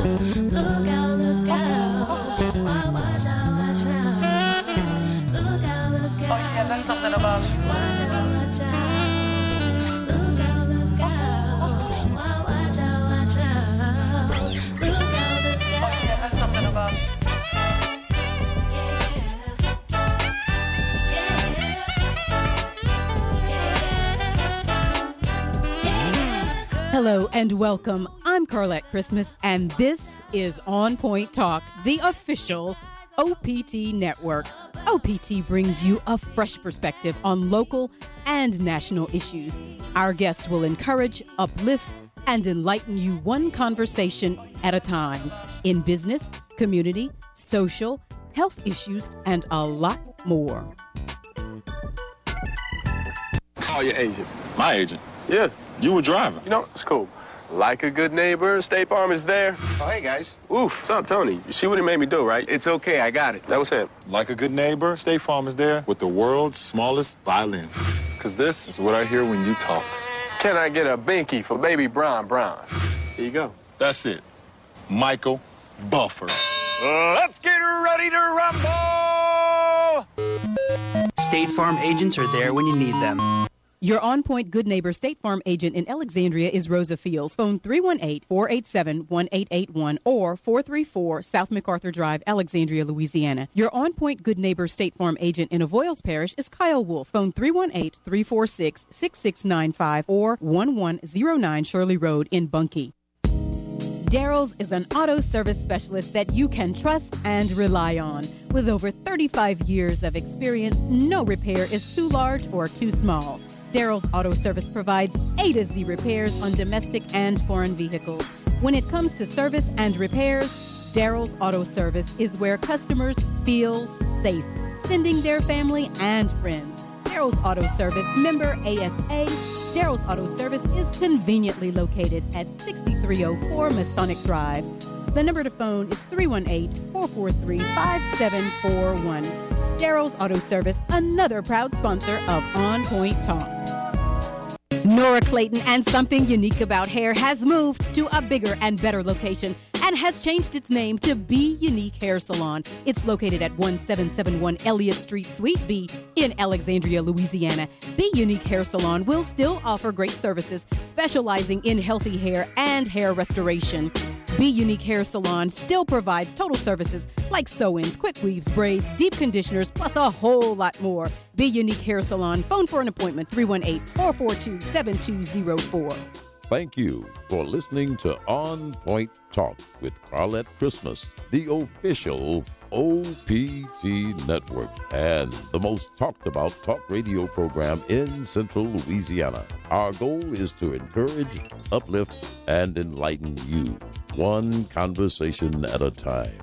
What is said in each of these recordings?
Look out, look out. Watch out, watch out. Look out, look out. Oh yeah, that's something about you. Watch out, watch out. Look out, look out. Watch out, watch out. Look out, look out. Oh yeah, that's something about you. Hello and welcome. I'm Carlette Christmas, and this is On Point Talk, the official OPT network. OPT brings you a fresh perspective on local and national issues. Our guest will encourage, uplift, and enlighten you one conversation at a time in business, community, social, health issues, and a lot more. Call your agent. My agent? Yeah. You were driving. You know, it's cool. Like a good neighbor, State Farm is there. Oh, hey, guys. Oof, what's up, Tony? You see what he made me do, right? It's okay, I got it. That was him. Like a good neighbor, State Farm is there with the world's smallest violin. Because this is what I hear when you talk. Can I get a binky for baby Brown? Here you go. That's it. Michael Buffer. Let's get ready to rumble! State Farm agents are there when you need them. Your On Point Good Neighbor State Farm agent in Alexandria is Rosa Fields. Phone 318-487-1881 or 434 South MacArthur Drive, Alexandria, Louisiana. Your On Point Good Neighbor State Farm agent in Avoyles Parish is Kyle Wolf. Phone 318-346-6695 or 1109 Shirley Road in Bunkie. Daryl's is an auto service specialist that you can trust and rely on. With over 35 years of experience, no repair is too large or too small. Daryl's Auto Service provides A to Z repairs on domestic and foreign vehicles. When it comes to service and repairs, Daryl's Auto Service is where customers feel safe, sending their family and friends. Daryl's Auto Service, member ASA. Daryl's Auto Service is conveniently located at 6304 Masonic Drive. The number to phone is 318-443-5741. Daryl's Auto Service, another proud sponsor of On Point Talk. Nora Clayton and Something Unique About Hair has moved to a bigger and better location and has changed its name to Be Unique Hair Salon. It's located at 1771 Elliott Street, Suite B in Alexandria, Louisiana. Be Unique Hair Salon will still offer great services, specializing in healthy hair and hair restoration. Be Unique Hair Salon still provides total services like sew-ins, quick weaves, braids, deep conditioners, plus a whole lot more. Be Unique Hair Salon. Phone for an appointment, 318-442-7204. Thank you for listening to On Point Talk with Carlette Christmas, the official OPT network and the most talked about talk radio program in Central Louisiana. Our goal is to encourage, uplift, and enlighten you, one conversation at a time.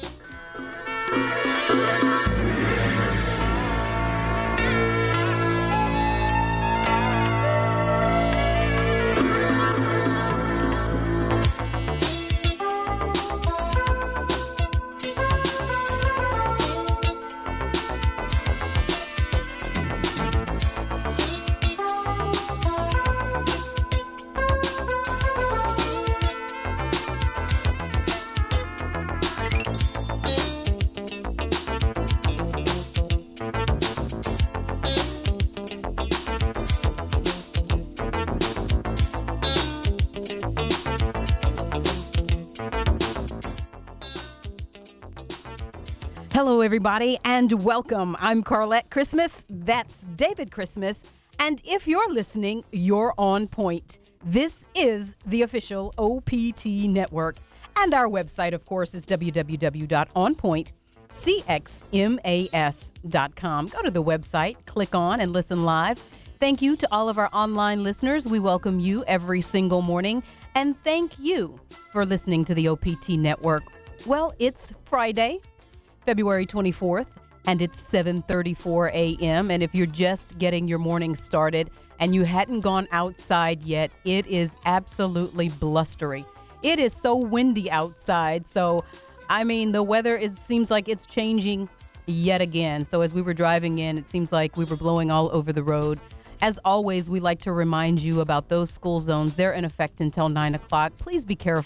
Hello, everybody, and welcome. I'm Carlette Christmas. That's David Christmas. And if you're listening, you're on point. This is the official OPT network. And our website, of course, is www.onpointcxmas.com. Go to the website, click on, and listen live. Thank you to all of our online listeners. We welcome you every single morning. And thank you for listening to the OPT network. Well, it's Friday, February 24th, and it's 7:34 a.m. And if you're just getting your morning started and you hadn't gone outside yet, it is absolutely blustery. It is so windy outside. So, I mean, the weather seems like it's changing yet again. So as we were driving in, it seems like we were blowing all over the road. As always, we like to remind you about those school zones. They're in effect until 9 o'clock. Please be careful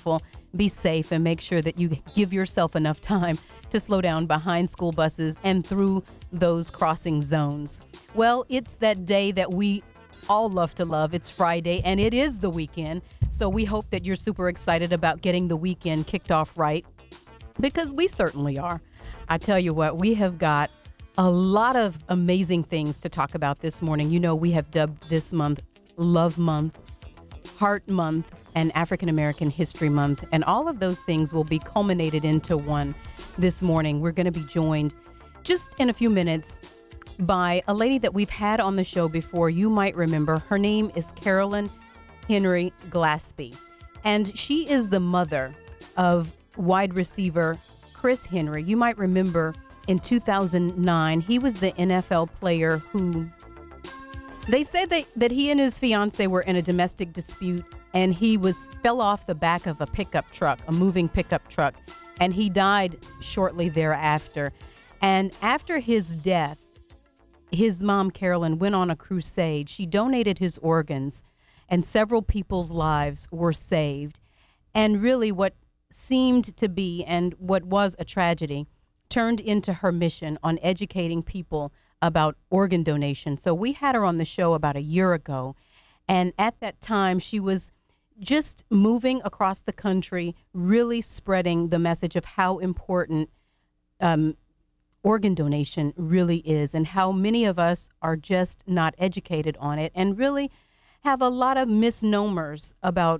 be safe and make sure that you give yourself enough time to slow down behind school buses and through those crossing zones. Well, it's that day that we all love to love. It's Friday and it is the weekend. So we hope that you're super excited about getting the weekend kicked off right, because we certainly are. I tell you what, we have got a lot of amazing things to talk about this morning. You know, we have dubbed this month Love Month, Heart Month, and African American History Month. And all of those things will be culminated into one this morning. We're going to be joined just in a few minutes by a lady that we've had on the show before. You might remember. Her name is Carolyn Henry Glaspie. And she is the mother of wide receiver Chris Henry. You might remember in 2009, he was the NFL player who they said that he and his fiance were in a domestic dispute, and he fell off the back of a pickup truck, a moving pickup truck, and he died shortly thereafter. And after his death, his mom, Carolyn, went on a crusade. She donated his organs, and several people's lives were saved. And really what seemed to be, and what was a tragedy, turned into her mission on educating people about organ donation. So we had her on the show about a year ago, and at that time she was just moving across the country, really spreading the message of how important organ donation really is, and how many of us are just not educated on it and really have a lot of misnomers about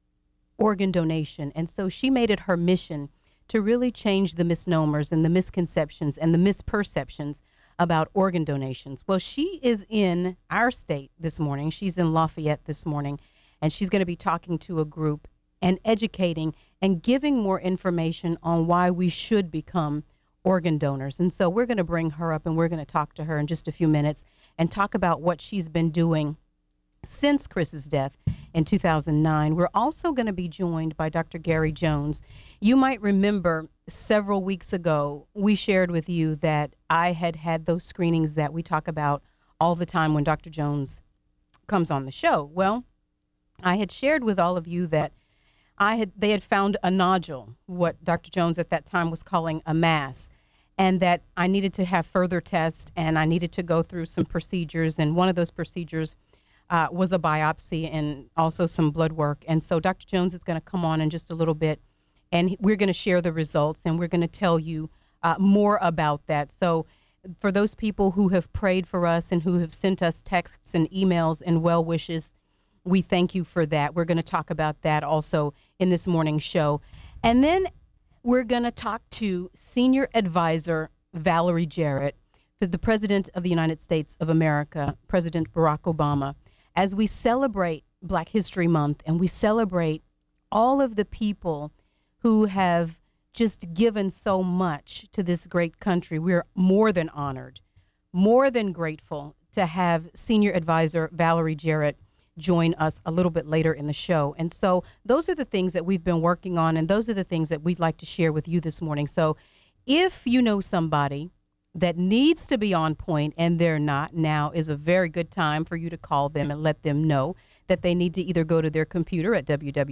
organ donation. And so she made it her mission to really change the misnomers and the misconceptions and the misperceptions about organ donations. Well, she is in our state this morning. She's in Lafayette this morning, and she's going to be talking to a group and educating and giving more information on why we should become organ donors. And so we're going to bring her up, and we're going to talk to her in just a few minutes and talk about what she's been doing since Chris's death in 2009. We're also going to be joined by Dr. Gary Jones. You might remember several weeks ago, we shared with you that I had those screenings that we talk about all the time when Dr. Jones comes on the show. Well, I had shared with all of you that they had found a nodule, what Dr. Jones at that time was calling a mass, and that I needed to have further tests, and I needed to go through some procedures. And one of those procedures was a biopsy and also some blood work. And so Dr. Jones is going to come on in just a little bit, and we're going to share the results, and we're going to tell you more about that. So for those people who have prayed for us and who have sent us texts and emails and well wishes, we thank you for that. We're going to talk about that also in this morning's show. And then we're going to talk to Senior Advisor Valerie Jarrett for the President of the United States of America, President Barack Obama, as we celebrate Black History Month and we celebrate all of the people who have just given so much to this great country. We're more than honored, more than grateful to have Senior Advisor Valerie Jarrett join us a little bit later in the show. And so those are the things that we've been working on, and those are the things that we'd like to share with you this morning. So if you know somebody that needs to be on point and they're not, now is a very good time for you to call them and let them know that they need to either go to their computer at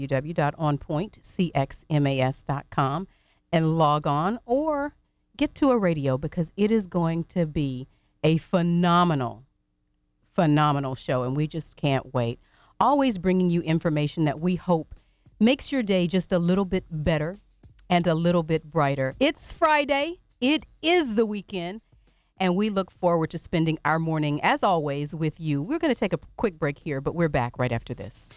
www.onpointcxmas.com and log on, or get to a radio, because it is going to be a phenomenal show, and we just can't wait. Always bringing you information that we hope makes your day just a little bit better and a little bit brighter. It's Friday. It is the weekend, and we look forward to spending our morning, as always, with you. We're going to take a quick break here, but we're back right after this.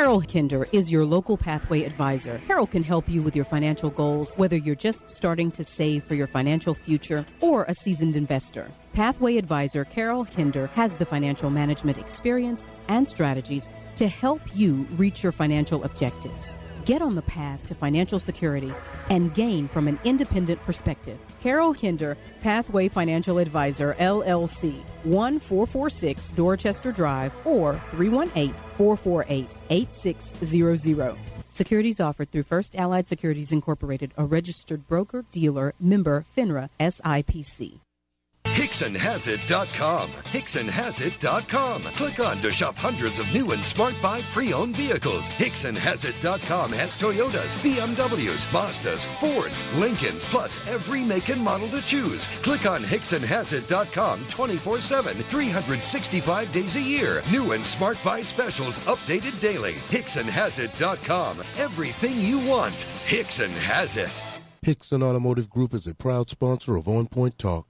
Carol Kinder is your local Pathway advisor. Carol can help you with your financial goals, whether you're just starting to save for your financial future or a seasoned investor. Pathway advisor Carol Kinder has the financial management experience and strategies to help you reach your financial objectives. Get on the path to financial security and gain from an independent perspective. Carol Kinder, Pathway Financial Advisor, LLC, 1446 Dorchester Drive, or 318-448-8600. Securities offered through First Allied Securities Incorporated, a registered broker, dealer, member, FINRA, SIPC. HicksonHasIt.com. HicksonHasIt.com. Click on to shop hundreds of new and Smart Buy pre-owned vehicles. HicksonHasIt.com has Toyotas, BMWs, Mazdas, Fords, Lincolns, plus every make and model to choose. Click on HicksonHasIt.com 24/7, 365 days a year. New and Smart Buy specials updated daily. HicksonHasIt.com. Everything you want. Hickson has it. Hickson Automotive Group is a proud sponsor of On Point Talk.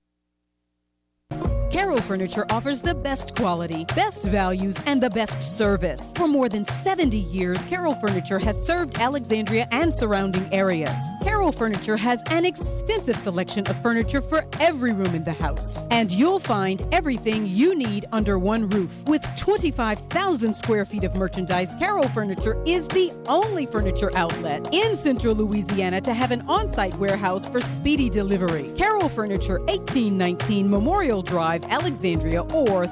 Carol Furniture offers the best quality, best values, and the best service. For more than 70 years, Carol Furniture has served Alexandria and surrounding areas. Carol Furniture has an extensive selection of furniture for every room in the house. And you'll find everything you need under one roof. With 25,000 square feet of merchandise, Carol Furniture is the only furniture outlet in Central Louisiana to have an on-site warehouse for speedy delivery. Carol Furniture, 1819 Memorial Drive, Alexandria, or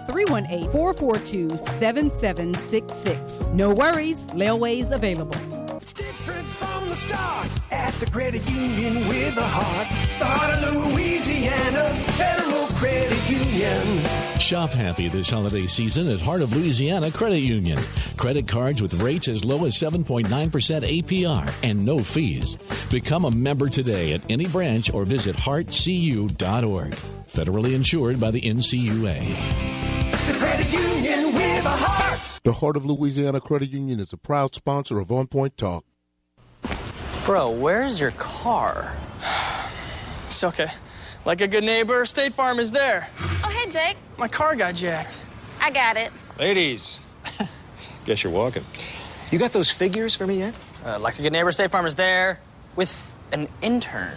318-442-7766. No worries, layaway's available. It's different from the start at the credit union with a heart. The heart of Louisiana, Federal Credit Union. Shop happy this holiday season at Heart of Louisiana Credit Union. Credit cards with rates as low as 7.9% APR and no fees. Become a member today at any branch or visit heartcu.org. Federally insured by the NCUA. The credit union with a heart. The Heart of Louisiana Credit Union is a proud sponsor of On Point Talk. Bro, where's your car? It's okay. Like a good neighbor, State Farm is there. Oh, hey, Jake. My car got jacked. I got it. Ladies, guess you're walking. You got those figures for me yet? Like a good neighbor, State Farm is there with an intern.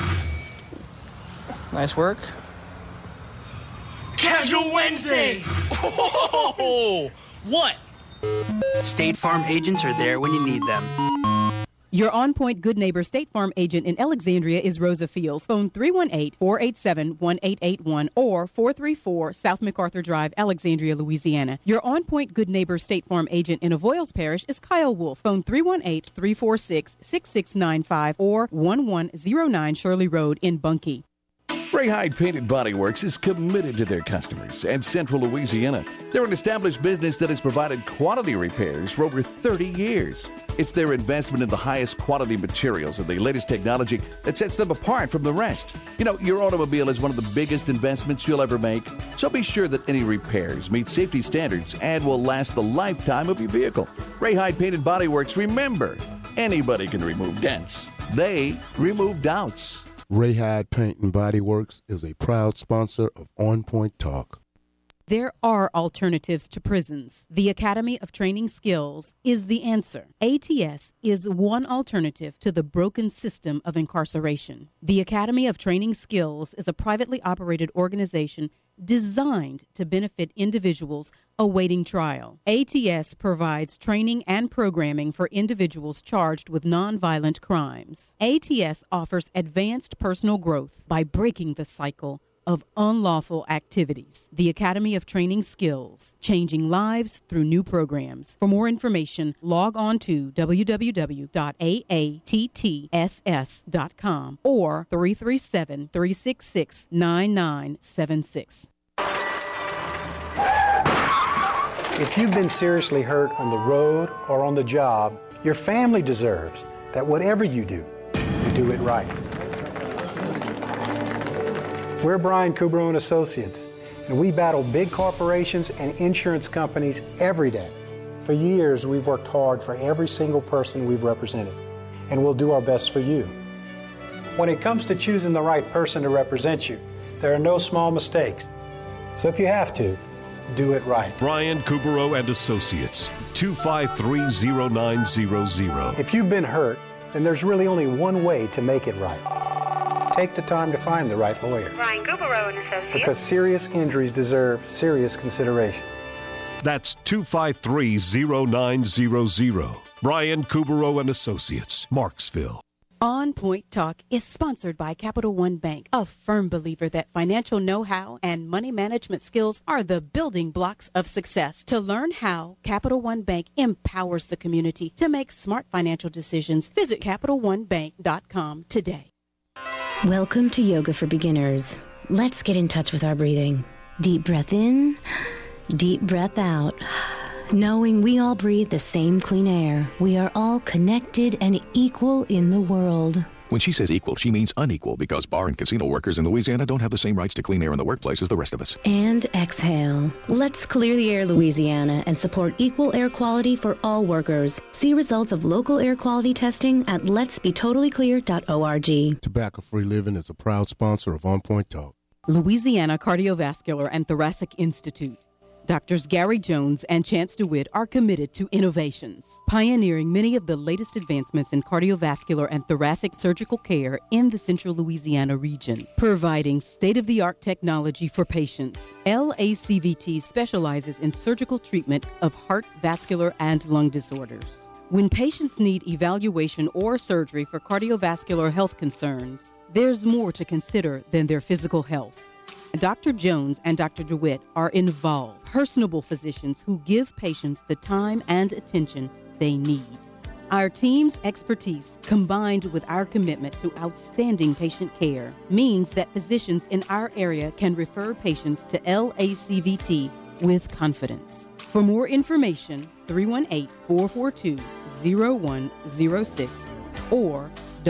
Nice work. Casual Wednesdays. Oh, what? State Farm agents are there when you need them. Your On Point Good Neighbor State Farm agent in Alexandria is Rosa Fields. Phone 318-487-1881 or 434 South MacArthur Drive, Alexandria, Louisiana. Your On Point Good Neighbor State Farm agent in Avoyles Parish is Kyle Wolf. Phone 318-346-6695 or 1109 Shirley Road in Bunkie. Ray Hyde Painted Body Works is committed to their customers and Central Louisiana. They're an established business that has provided quality repairs for over 30 years. It's their investment in the highest quality materials and the latest technology that sets them apart from the rest. You know, your automobile is one of the biggest investments you'll ever make, so be sure that any repairs meet safety standards and will last the lifetime of your vehicle. Ray Hyde Painted Body Works, remember, anybody can remove dents. They remove doubts. Ray Hyde Paint and Body Works is a proud sponsor of On Point Talk. There are alternatives to prisons. The Academy of Training Skills is the answer. ATS is one alternative to the broken system of incarceration. The Academy of Training Skills is a privately operated organization designed to benefit individuals awaiting trial. ATS provides training and programming for individuals charged with nonviolent crimes. ATS offers advanced personal growth by breaking the cycle of unlawful activities. The Academy of Training Skills, changing lives through new programs. For more information, log on to www.aattss.com or 337-366-9976. If you've been seriously hurt on the road or on the job, your family deserves that whatever you do it right. We're Brian Kubro and Associates, and we battle big corporations and insurance companies every day. For years, we've worked hard for every single person we've represented, and we'll do our best for you. When it comes to choosing the right person to represent you, there are no small mistakes. So if you have to, do it right. Brian Kubero and Associates, 253-0900. If you've been hurt, then there's really only one way to make it right. Take the time to find the right lawyer. Brian Kubero and Associates. Because serious injuries deserve serious consideration. That's 253-0900. Brian Kubero and Associates, Marksville. On Point Talk is sponsored by Capital One Bank, a firm believer that financial know-how and money management skills are the building blocks of success. To learn how Capital One Bank empowers the community to make smart financial decisions, visit CapitalOneBank.com today. Welcome to Yoga for Beginners. Let's get in touch with our breathing. Deep breath in, deep breath out. Knowing we all breathe the same clean air, we are all connected and equal in the world. When she says equal, she means unequal, because bar and casino workers in Louisiana don't have the same rights to clean air in the workplace as the rest of us. And exhale. Let's clear the air, Louisiana, and support equal air quality for all workers. See results of local air quality testing at letsbetotallyclear.org. Tobacco-Free Living is a proud sponsor of On Point Talk. Louisiana Cardiovascular and Thoracic Institute. Doctors Gary Jones and Chance DeWitt are committed to innovations, pioneering many of the latest advancements in cardiovascular and thoracic surgical care in the central Louisiana region, providing state-of-the-art technology for patients. LACVT specializes in surgical treatment of heart, vascular, and lung disorders. When patients need evaluation or surgery for cardiovascular health concerns, there's more to consider than their physical health. Dr. Jones and Dr. DeWitt are involved, personable physicians who give patients the time and attention they need. Our team's expertise, combined with our commitment to outstanding patient care, means that physicians in our area can refer patients to LACVT with confidence. For more information, 318-442-0106 or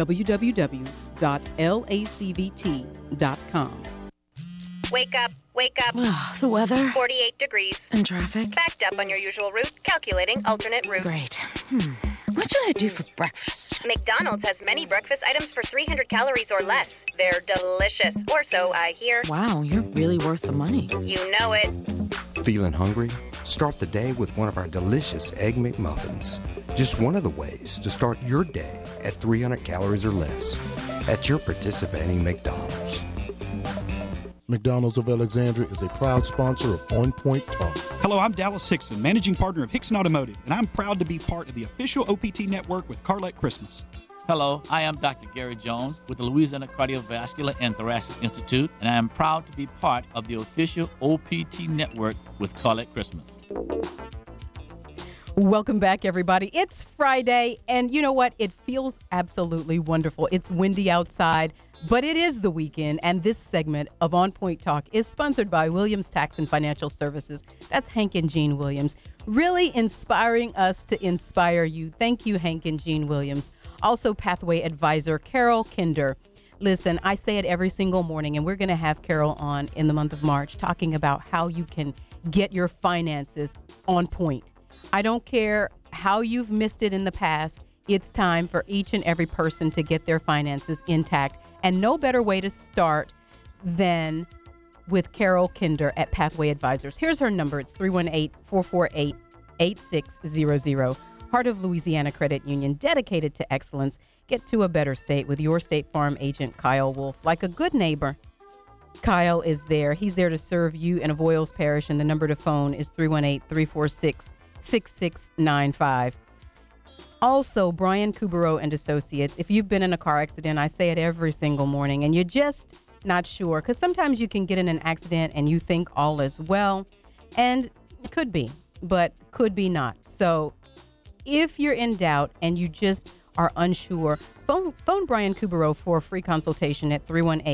www.lacvt.com. Wake up, wake up. The weather. 48 degrees. And traffic. Backed up on your usual route, calculating alternate route. Great. What should I do for breakfast? McDonald's has many breakfast items for 300 calories or less. They're delicious, or so I hear. Wow, you're really worth the money. You know it. Feeling hungry? Start the day with one of our delicious Egg McMuffins. Just one of the ways to start your day at 300 calories or less at your participating McDonald's. McDonald's of Alexandria is a proud sponsor of On Point Talk. Hello, I'm Dallas Hickson, managing partner of Hickson Automotive, and I'm proud to be part of the official OPT network with Carlette Christmas. Hello, I am Dr. Gary Jones with the Louisiana Cardiovascular and Thoracic Institute, and I am proud to be part of the official OPT network with Carlette Christmas. Welcome back, everybody. It's Friday, and you know what? It feels absolutely wonderful. It's windy outside, but it is the weekend, and this segment of On Point Talk is sponsored by Williams Tax and Financial Services. That's Hank and Jean Williams, really inspiring us to inspire you. Thank you, Hank and Jean Williams. Also, Pathway Advisor Carol Kinder. Listen, I say it every single morning, and we're going to have Carol on in the month of March talking about how you can get your finances on point. I don't care how you've missed it in the past. It's time for each and every person to get their finances intact. And no better way to start than with Carol Kinder at Pathway Advisors. Here's her number. It's 318-448-8600. Heart of Louisiana Credit Union, dedicated to excellence. Get to a better state with your State Farm agent, Kyle Wolf. Like a good neighbor, Kyle is there. He's there to serve you in Avoyles Parish, and the number to phone is 318-346-6695. Also, Brian Kubero and Associates. If you've been in a car accident, I say it every single morning, and you're just not sure, because sometimes you can get in an accident and you think all is well, and it could be, but could be not. So if you're in doubt and you just are unsure, phone Brian Kubero for a free consultation at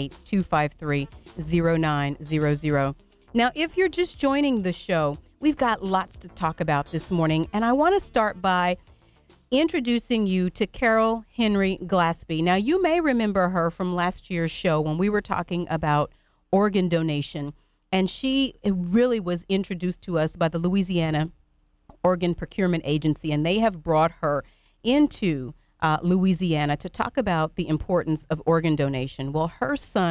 318-253-0900. Now, if you're just joining the show, we've got lots to talk about this morning, and I want to start by introducing you to Carol Henry Glaspie. Now, you may remember her from last year's show when we were talking about organ donation, and she really was introduced to us by the Louisiana Organ Procurement Agency, and they have brought her into Louisiana to talk about the importance of organ donation. Well, her son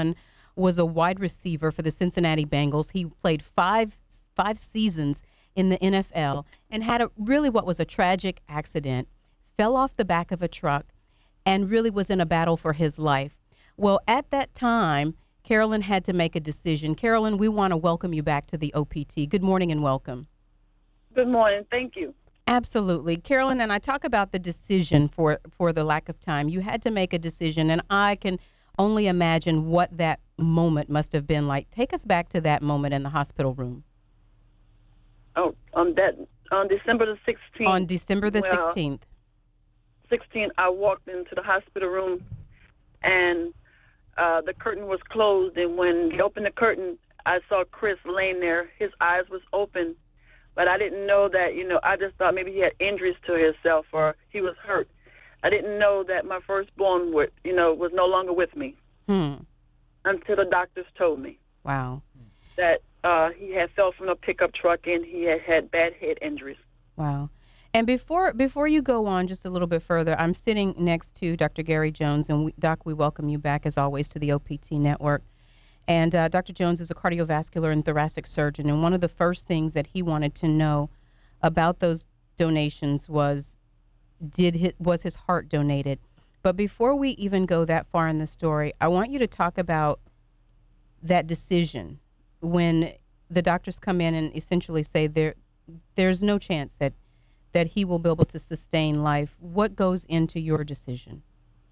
was a wide receiver for the Cincinnati Bengals. He played five seasons in the NFL and had what was a tragic accident, fell off the back of a truck, and really was in a battle for his life. Well, at that time, Carolyn had to make a decision. Carolyn, we want to welcome you back to the OPT. Good morning and welcome. Good morning. Thank you. Absolutely. Carolyn, and I talk about the decision for the lack of time. You had to make a decision, and I can only imagine what that moment must have been like. Take us back to that moment in the hospital room. Oh, on December the 16th. On December the 16th. 16th, I walked into the hospital room, and the curtain was closed. And when they opened the curtain, I saw Chris laying there. His eyes was open, but I didn't know that, I just thought maybe he had injuries to himself or he was hurt. I didn't know that my firstborn was no longer with me until the doctors told me. Wow. That he had fell from a pickup truck and he had bad head injuries. Wow. And before you go on just a little bit further, I'm sitting next to Dr. Gary Jones, and Doc, we welcome you back as always to the OPT Network. And Dr. Jones is a cardiovascular and thoracic surgeon, and one of the first things that he wanted to know about those donations was his heart donated. But before we even go that far in the story, I want you to talk about that decision when the doctors come in and essentially say there's no chance that he will be able to sustain life. What goes into your decision?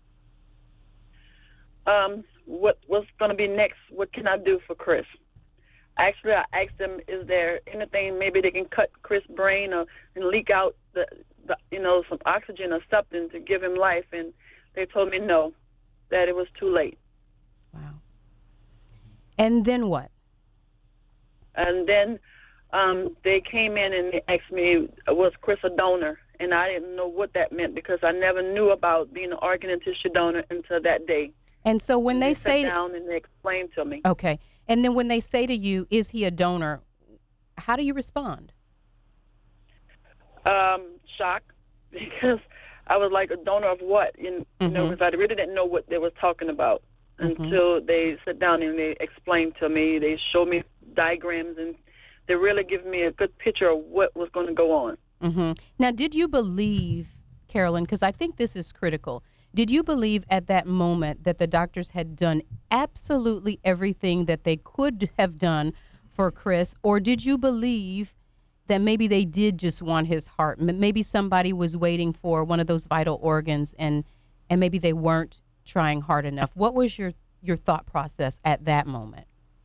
What's going to be next? What can I do for Chris? Actually, I asked them, is there anything maybe they can cut Chris' brain and leak out some oxygen or something to give him life? And they told me no, that it was too late. Wow. And then what? And then they came in and they asked me, was Chris a donor? And I didn't know what that meant because I never knew about being an organ and tissue donor until that day. And so when they say sat down and they explained to me. Okay. And then when they say to you, is he a donor, how do you respond? Shock, because I was like, a donor of what? Because I really didn't know what they were talking about until they sat down and they explained to me. They showed me diagrams and they really give me a good picture of what was going to go on. Now, did you believe, Carolyn, because I think this is critical, did you believe at that moment that the doctors had done absolutely everything that they could have done for Chris, or did you believe that maybe they did just want his heart? Maybe somebody was waiting for one of those vital organs and maybe they weren't trying hard enough. What was your thought process at that moment?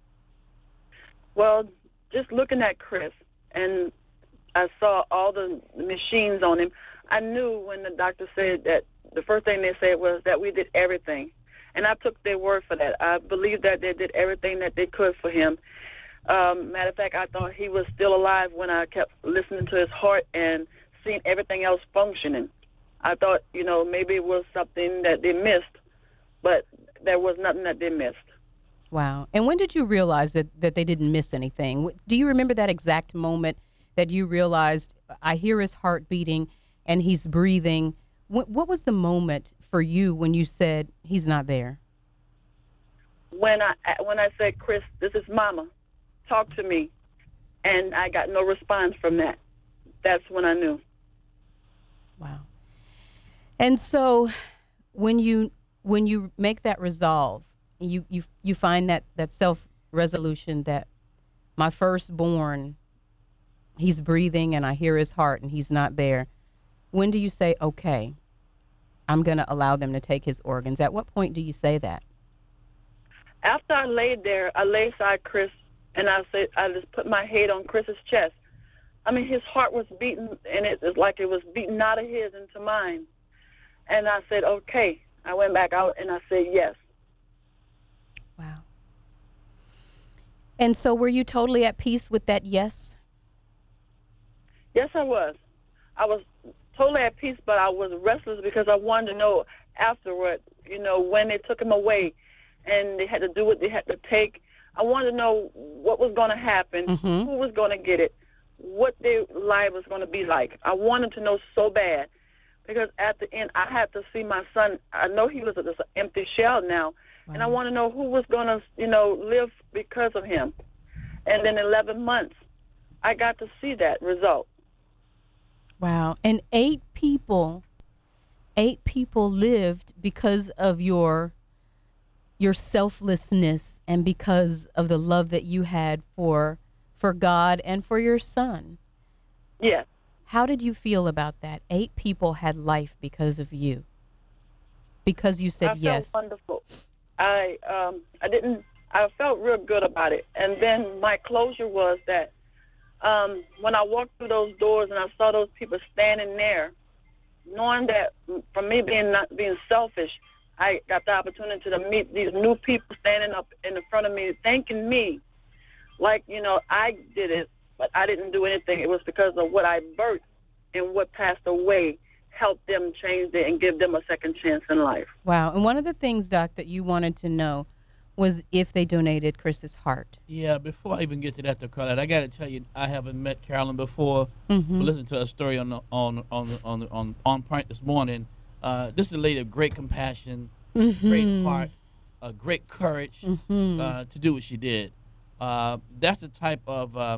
Well, just looking at Chris, and I saw all the machines on him, I knew when the doctor said that, the first thing they said was that we did everything. And I took their word for that. I believe that they did everything that they could for him. Matter of fact, I thought he was still alive when I kept listening to his heart and seeing everything else functioning. I thought, maybe it was something that they missed, but there was nothing that they missed. Wow. And when did you realize that they didn't miss anything? Do you remember that exact moment that you realized, I hear his heart beating and he's breathing? What was the moment for you when you said, he's not there? When I said, Chris, this is Mama, talk to me, and I got no response from that. That's when I knew. Wow. And so when you make that resolve, you find that self-resolution that my firstborn, he's breathing and I hear his heart and he's not there. When do you say, okay, I'm going to allow them to take his organs? At what point do you say that? After I laid there, I lay beside Chris, and I just put my head on Chris's chest. I mean, his heart was beating, and it was like it was beating out of his into mine. And I said, okay. I went back out, and I said, yes. Wow. And so were you totally at peace with that yes? Yes, I was. I was totally at peace, but I was restless because I wanted to know afterward, when they took him away and they had to do what they had to take. I wanted to know what was going to happen, who was going to get it, what their life was going to be like. I wanted to know so bad because at the end I had to see my son. I know he was just an empty shell now, And I want to know who was going to, live because of him. And in 11 months, I got to see that result. Wow. And 8 people lived because of your selflessness and because of the love that you had for God and for your son. Yes. How did you feel about that? 8 people had life because of you. Because you said yes. I felt wonderful. I felt real good about it. And then my closure was that when I walked through those doors and I saw those people standing there, knowing that from me not being selfish, I got the opportunity to meet these new people standing up in the front of me, thanking me like, I did it, but I didn't do anything. It was because of what I birthed and what passed away helped them change it and give them a second chance in life. Wow. And one of the things, Doc, that you wanted to know was if they donated Chris's heart. Yeah, before I even get to that, though, Carlette, I got to tell you, I haven't met Carolyn before. Mm-hmm. We listened to her story on Point this morning. This is a lady of great compassion, great heart, great courage to do what she did. That's the type of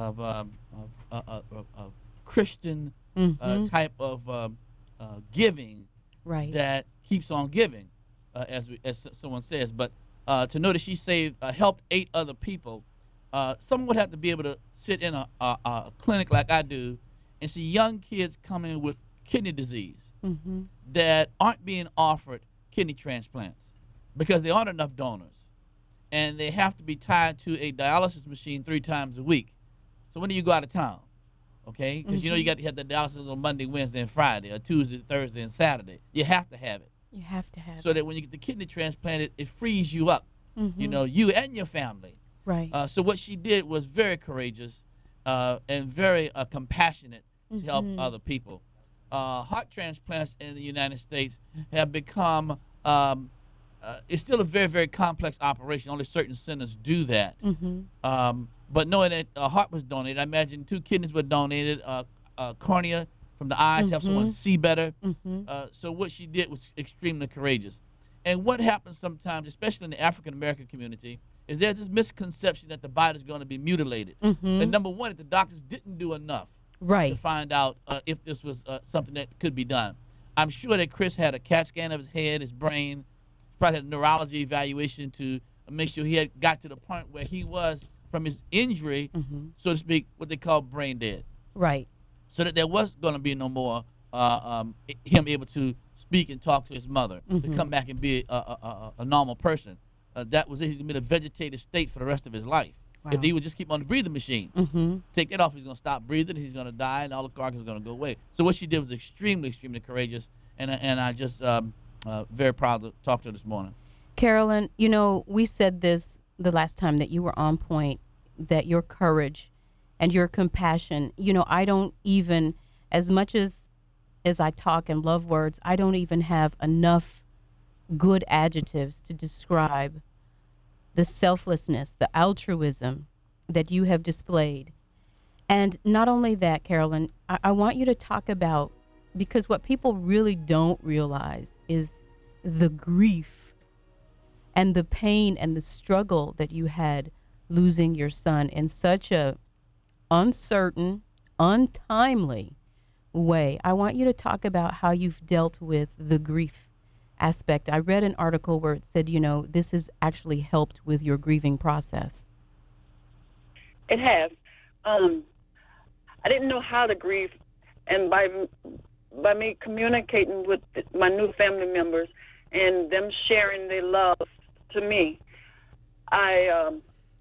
Christian type of giving that keeps on giving, as someone says. But to know that she helped 8 other people, someone would have to be able to sit in a clinic like I do and see young kids coming with kidney disease that aren't being offered kidney transplants because there aren't enough donors. And they have to be tied to a dialysis machine 3 times a week. So when do you go out of town? Okay? Because you got to have the dialysis on Monday, Wednesday, and Friday, or Tuesday, Thursday, and Saturday. You have to have it. You have to have it. So that when you get the kidney transplanted, it frees you up, you and your family. Right. So what she did was very courageous and very compassionate to help other people. Heart transplants in the United States have become it's still a very, very complex operation. Only certain centers do that. But knowing that a heart was donated, I imagine 2 kidneys were donated, cornea from the eyes, help someone see better. So what she did was extremely courageous. And what happens sometimes, especially in the African-American community, is there's this misconception that the body is going to be mutilated. And number one, that the doctors didn't do enough to find out if this was something that could be done. I'm sure that Chris had a CAT scan of his head, his brain, probably had a neurology evaluation to make sure he had got to the point where he was, from his injury, so to speak, what they call brain dead. Right. So that there was going to be no more him able to speak and talk to his mother, to come back and be a normal person. That was it. He's going to be in a vegetative state for the rest of his life. Wow. If he would just keep on the breathing machine, take that off, he's going to stop breathing, he's going to die, and all the carcass is going to go away. So what she did was extremely, extremely courageous, and I just very proud to talk to her this morning. Carolyn, we said this the last time that you were on point, that your courage and your compassion, I don't even, as much as I talk and love words, I don't even have enough good adjectives to describe the selflessness, the altruism that you have displayed. And not only that, Carolyn, I want you to talk about, because what people really don't realize is the grief and the pain and the struggle that you had losing your son in such a uncertain, untimely way. I want you to talk about how you've dealt with the grief aspect. I read an article where it said, this has actually helped with your grieving process. It has. I didn't know how to grieve, and by me communicating with my new family members and them sharing their love to me, I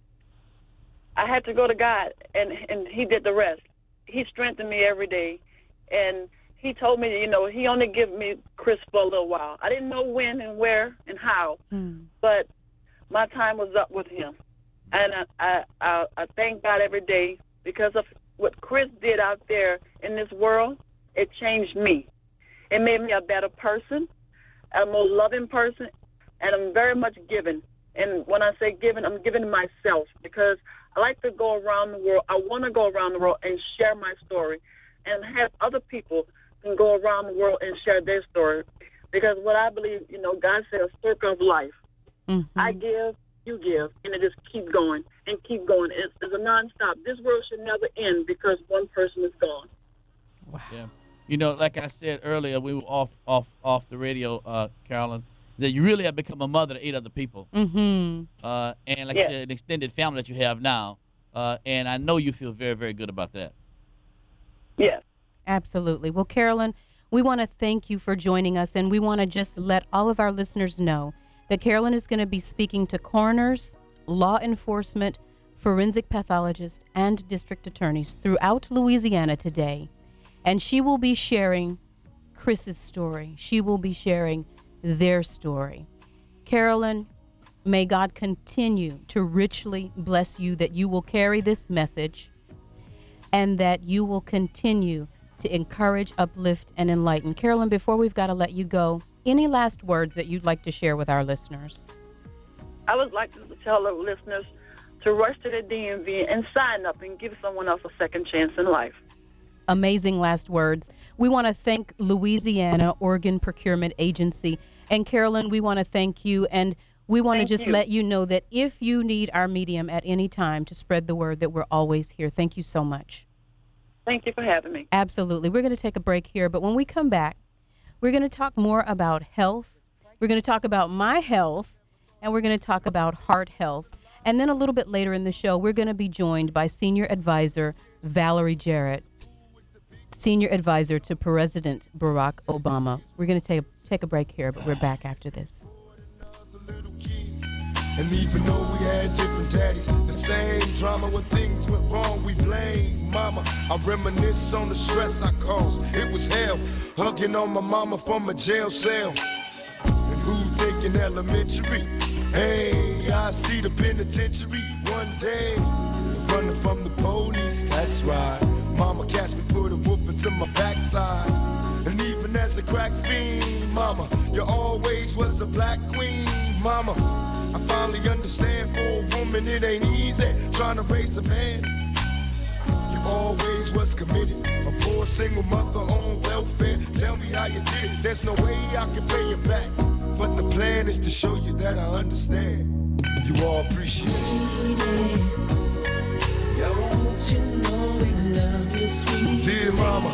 had to go to God, and He did the rest. He strengthened me every day, and He told me, He only give me Chris for a little while. I didn't know when and where and how, but my time was up with Him, and I thank God every day because of what Chris did out there in this world. It changed me. It made me a better person, a more loving person, and I'm very much giving. And when I say giving, I'm giving myself, because I like to go around the world. I want to go around the world and share my story and have other people can go around the world and share their story. Because what I believe, God said, a circle of life. I give, you give, and it just keep going and keep going. It's a nonstop. This world should never end because one person is gone. Wow. Yeah. You know, like I said earlier, we were off the radio, Carolyn, that you really have become a mother to 8 other people. Mm-hmm. And like I said, an extended family that you have now. And I know you feel very, very good about that. Yes. Absolutely. Well, Carolyn, we want to thank you for joining us, and we want to just let all of our listeners know that Carolyn is going to be speaking to coroners, law enforcement, forensic pathologists, and district attorneys throughout Louisiana today. And she will be sharing Chris's story. She will be sharing their story. Carolyn, may God continue to richly bless you, that you will carry this message and that you will continue to encourage, uplift, and enlighten. Carolyn, before we've got to let you go, any last words that you'd like to share with our listeners? I would like to tell the listeners to rush to the DMV and sign up and give someone else a second chance in life. Amazing last words. We want to thank Louisiana Organ Procurement Agency. And Carolyn, we want to thank you, and we want to just let you know that if you need our medium at any time to spread the word, that we're always here. Thank you so much. Thank you for having me. Absolutely. We're going to take a break here, but when we come back, we're going to talk more about health. We're going to talk about my health, and we're going to talk about heart health. And then a little bit later in the show, we're going to be joined by Senior Advisor Valerie Jarrett, Senior Advisor to President Barack Obama. We're going to take a break here, but we're back after this. And even though we had different daddies, the same drama when things went wrong, we blame mama. I reminisce on the stress I caused. It was hell, hugging on my mama from a jail cell. And who thinking elementary? Hey, I see the penitentiary one day. Running from the police, that's right. Mama catch me, put a whoop into my backside. And even as a crack fiend, mama, you always was a black queen, mama. I finally understand, for a woman it ain't easy trying to raise a man. You always was committed, a poor single mother on welfare. Tell me how you did it, there's no way I can pay you back. But the plan is to show you that I understand. You all appreciate it. Don't you know we love you, sweet dear mama.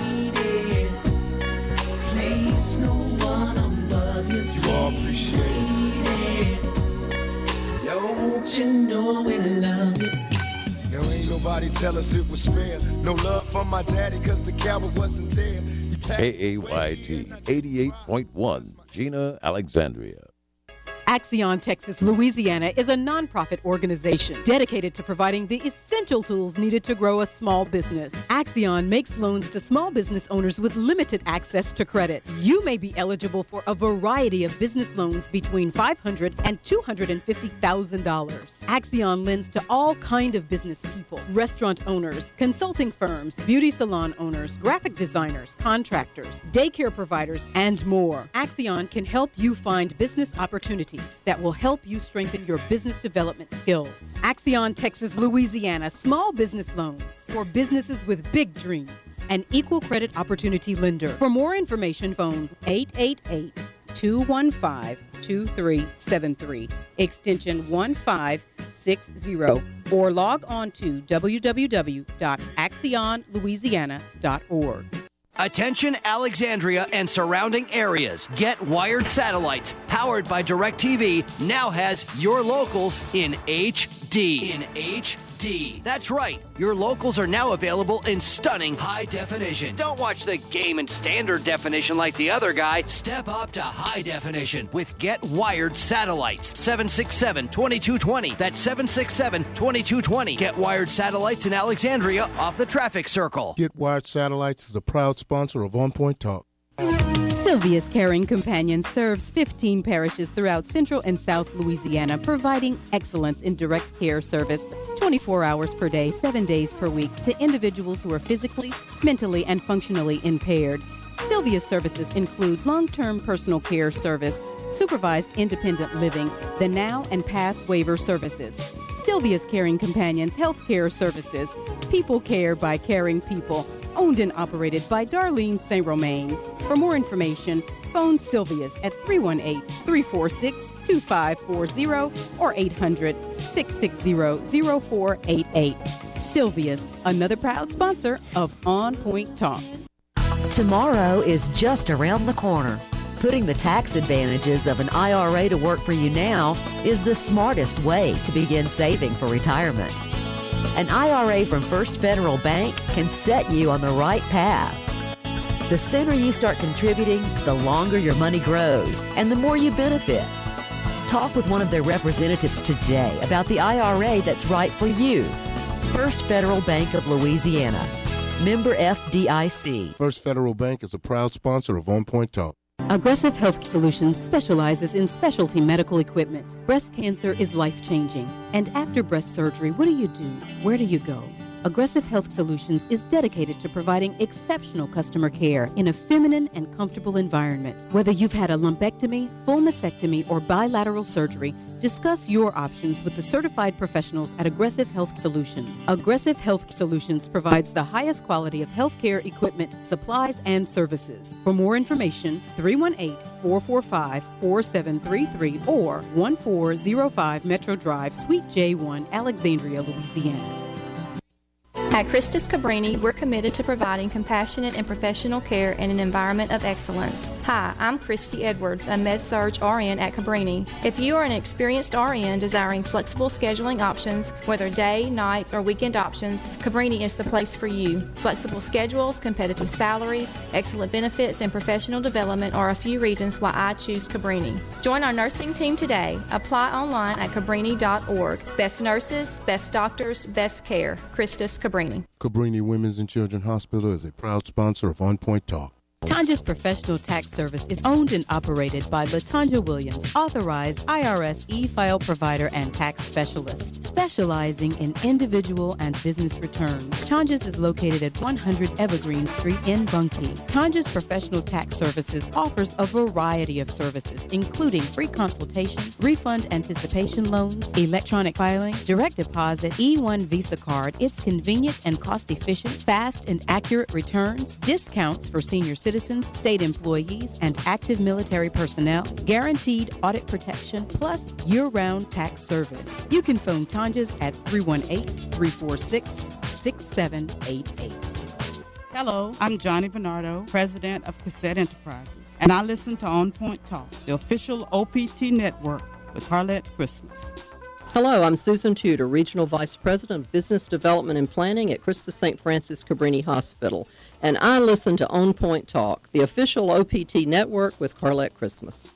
Place no one above you, sweet. You all appreciate it. Don't you know we love you? Now ain't nobody tell us it was fair. No love from my daddy, cause the coward wasn't there. KAYT 88.1, Gina, Alexandria. Axion Texas Louisiana is a nonprofit organization dedicated to providing the essential tools needed to grow a small business. Axion makes loans to small business owners with limited access to credit. You may be eligible for a variety of business loans between $500,000 and $250,000. Axion lends to all kind of business people: restaurant owners, consulting firms, beauty salon owners, graphic designers, contractors, daycare providers, and more. Axion can help you find business opportunities that will help you strengthen your business development skills. Axion Texas Louisiana Small Business Loans for businesses with big dreams. An equal credit opportunity lender. For more information, phone 888-215-2373, extension 1560, or log on to www.axionlouisiana.org. Attention Alexandria and surrounding areas. Get Wired Satellites, powered by DirecTV, now has your locals in HD. That's right. Your locals are now available in stunning high definition. Don't watch the game in standard definition like the other guy. Step up to high definition with Get Wired Satellites. 767-2220. That's 767-2220. Get Wired Satellites in Alexandria off the traffic circle. Get Wired Satellites is a proud sponsor of On Point Talk. Sylvia's Caring Companion serves 15 parishes throughout Central and South Louisiana, providing excellence in direct care service 24 hours per day, 7 days per week to individuals who are physically, mentally, and functionally impaired. Sylvia's services include long-term personal care service, supervised independent living, the now and past waiver services. Sylvia's Caring Companions health care services, people care by caring people, owned and operated by Darlene St. Romain. For more information, phone Sylvia's at 318-346-2540 or 800-660-0488. Sylvia's, another proud sponsor of On Point Talk. Tomorrow is just around the corner. Putting the tax advantages of an IRA to work for you now is the smartest way to begin saving for retirement. An IRA from First Federal Bank can set you on the right path. The sooner you start contributing, the longer your money grows and the more you benefit. Talk with one of their representatives today about the IRA that's right for you. First Federal Bank of Louisiana. Member FDIC. First Federal Bank is a proud sponsor of On Point Talk. Aggressive Health Solutions specializes in specialty medical equipment. Breast cancer is life-changing. And after breast surgery, what do you do? Where do you go? Aggressive Health Solutions is dedicated to providing exceptional customer care in a feminine and comfortable environment. Whether you've had a lumpectomy, full mastectomy, or bilateral surgery, discuss your options with the certified professionals at Aggressive Health Solutions. Aggressive Health Solutions provides the highest quality of healthcare equipment, supplies, and services. For more information, 318-445-4733 or 1405 Metro Drive, Suite J1, Alexandria, Louisiana. At Christus Cabrini, we're committed to providing compassionate and professional care in an environment of excellence. Hi, I'm Christy Edwards, a Med-Surg RN at Cabrini. If you are an experienced RN desiring flexible scheduling options, whether day, nights, or weekend options, Cabrini is the place for you. Flexible schedules, competitive salaries, excellent benefits, and professional development are a few reasons why I choose Cabrini. Join our nursing team today. Apply online at cabrini.org. Best nurses, best doctors, best care. Christus Cabrini. Cabrini Women's and Children's Hospital is a proud sponsor of On Point Talk. Tanja's Professional Tax Service is owned and operated by LaTanja Williams, authorized IRS e-file provider and tax specialist, specializing in individual and business returns. Tanja's is located at 100 Evergreen Street in Bunkie. Tanja's Professional Tax Services offers a variety of services, including free consultation, refund anticipation loans, electronic filing, direct deposit, E1 Visa card. It's convenient and cost-efficient, fast and accurate returns, discounts for senior citizens, state employees, and active military personnel, guaranteed audit protection, plus year-round tax service. You can phone Tanja's at 318-346-6788. Hello, I'm Johnny Bernardo, president of Cassette Enterprises, and I listen to On Point Talk, the official OPT network with Carlette Christmas. Hello, I'm Susan Tudor, Regional Vice President of Business Development and Planning at Christus St. Francis Cabrini Hospital, and I listen to On Point Talk, the official OPT network with Carlette Christmas.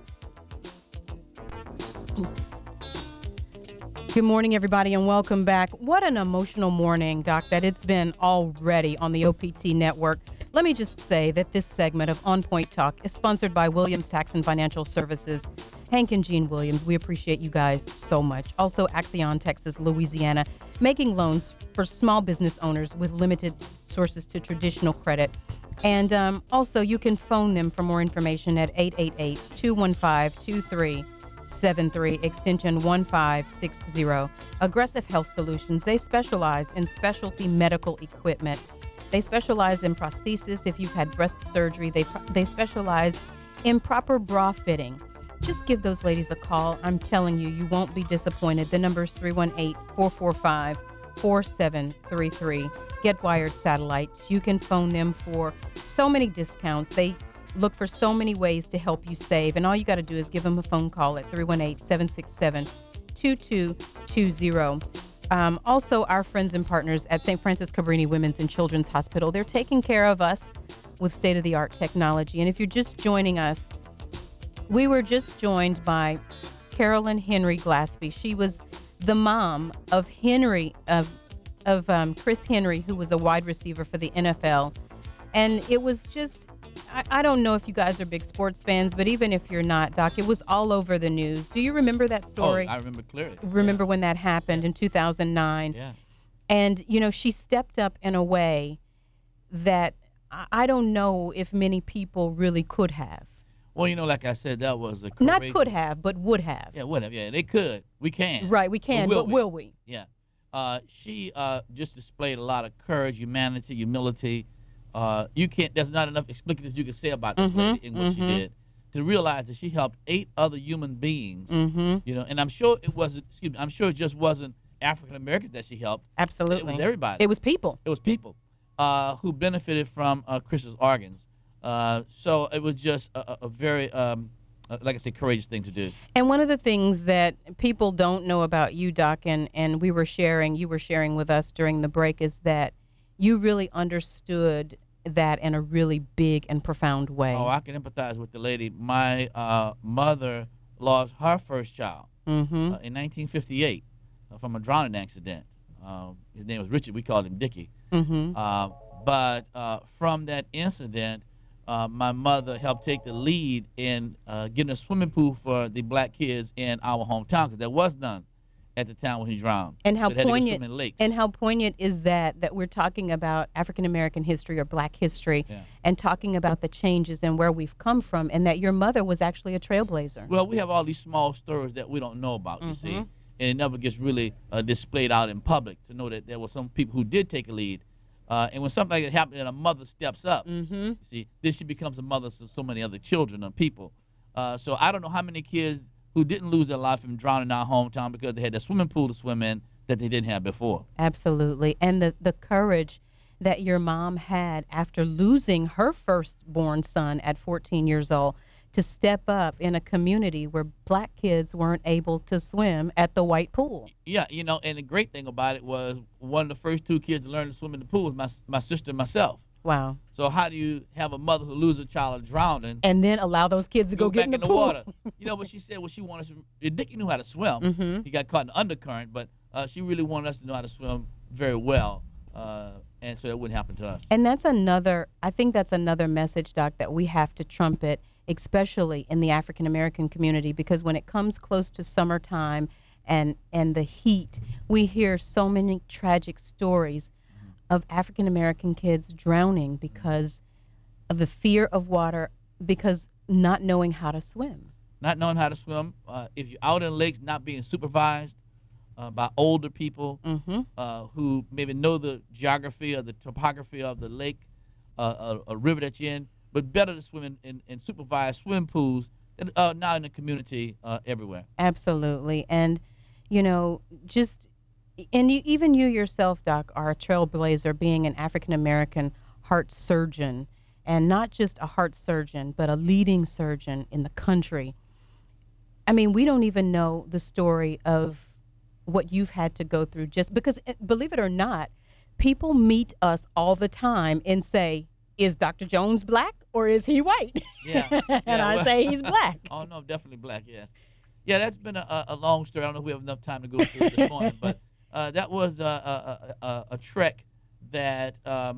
Good morning, everybody, and welcome back. What an emotional morning, Doc, that it's been already on the OPT network. Let me just say that this segment of On Point Talk is sponsored by Williams Tax and Financial Services. Hank and Jean Williams, we appreciate you guys so much. Also, Axion, Texas, Louisiana, making loans for small business owners with limited sources to traditional credit. And also, you can phone them for more information at 888-215-2373, extension 1560. Aggressive Health Solutions, they specialize in specialty medical equipment. They specialize in prosthesis. If you've had breast surgery, they specialize in proper bra fitting. Just give those ladies a call. I'm telling you, you won't be disappointed. The number is 318-445-4733. Get Wired Satellites. You can phone them for so many discounts. They look for so many ways to help you save. And all you got to do is give them a phone call at 318-767-2220. Also, our friends and partners at St. Francis Cabrini Women's and Children's Hospital, they're taking care of us with state-of-the-art technology. And if you're just joining us, we were just joined by Carolyn Henry Glaspie. She was the mom of Chris Henry, who was a wide receiver for the NFL. And it was just, I don't know if you guys are big sports fans, but even if you're not, Doc, it was all over the news. Do you remember that story? Oh, I remember clearly. Remember when that happened in 2009? Yeah. And, you know, she stepped up in a way that I don't know if many people really could have. Well, you know, like I said, that was a not could have, but would have. Yeah, would have. Yeah, they could. We can. Right, we can, but will we? Yeah. She just displayed a lot of courage, humanity, humility. There's not enough explicatives you can say about this lady and what she did to realize that she helped 8 other human beings. You know, and I'm sure it just wasn't African Americans that she helped. Absolutely. It was everybody. It was people. It was people who benefited from Chris's organs. So it was just a very, like I said, courageous thing to do. And one of the things that people don't know about you, Doc, and you were sharing with us during the break, is that you really understood that in a really big and profound way. Oh, I can empathize with the lady. My mother lost her first child in 1958 from a drowning accident. His name was Richard. We called him Dickie. But from that incident, my mother helped take the lead in getting a swimming pool for the black kids in our hometown, because there was none at the time when he drowned. And how So they had to go swim poignant! in lakes. And how poignant is that we're talking about African American history or Black history, and talking about the changes and where we've come from, and that your mother was actually a trailblazer. Well, we have all these small stories that we don't know about, you see, and it never gets really displayed out in public to know that there were some people who did take a lead. And when something like that happens and a mother steps up, you see, then she becomes a mother to so many other children and people. So I don't know how many kids who didn't lose their life from drowning in our hometown because they had a swimming pool to swim in that they didn't have before. Absolutely. And the courage that your mom had after losing her firstborn son at 14 years old to step up in a community where black kids weren't able to swim at the white pool. Yeah, you know, and the great thing about it was one of the first 2 kids to learn to swim in the pool was my sister and myself. Wow. So how do you have a mother who loses a child drowning and then allow those kids to go get back in the the pool? water? You know what she said? What she wanted to, Dickie knew how to swim. He got caught in the undercurrent, but she really wanted us to know how to swim very well, and so it wouldn't happen to us. And I think that's another message, Doc, that we have to trumpet, especially in the African American community, because when it comes close to summertime and the heat, we hear so many tragic stories of African American kids drowning because of the fear of water, because not knowing how to swim. Not knowing how to swim, if you're out in lakes, not being supervised by older people who maybe know the geography or the topography of the lake, a river that you're in, but better to swim in supervised swim pools now in the community everywhere. Absolutely. And, you know, even you yourself, Doc, are a trailblazer, being an African-American heart surgeon, and not just a heart surgeon, but a leading surgeon in the country. I mean, we don't even know the story of what you've had to go through, just because, believe it or not, people meet us all the time and say, is Dr. Jones black or is he white? Yeah. And I say he's black. Oh, no, definitely black, yes. Yeah, that's been a long story. I don't know if we have enough time to go through it this morning, but that was a trek that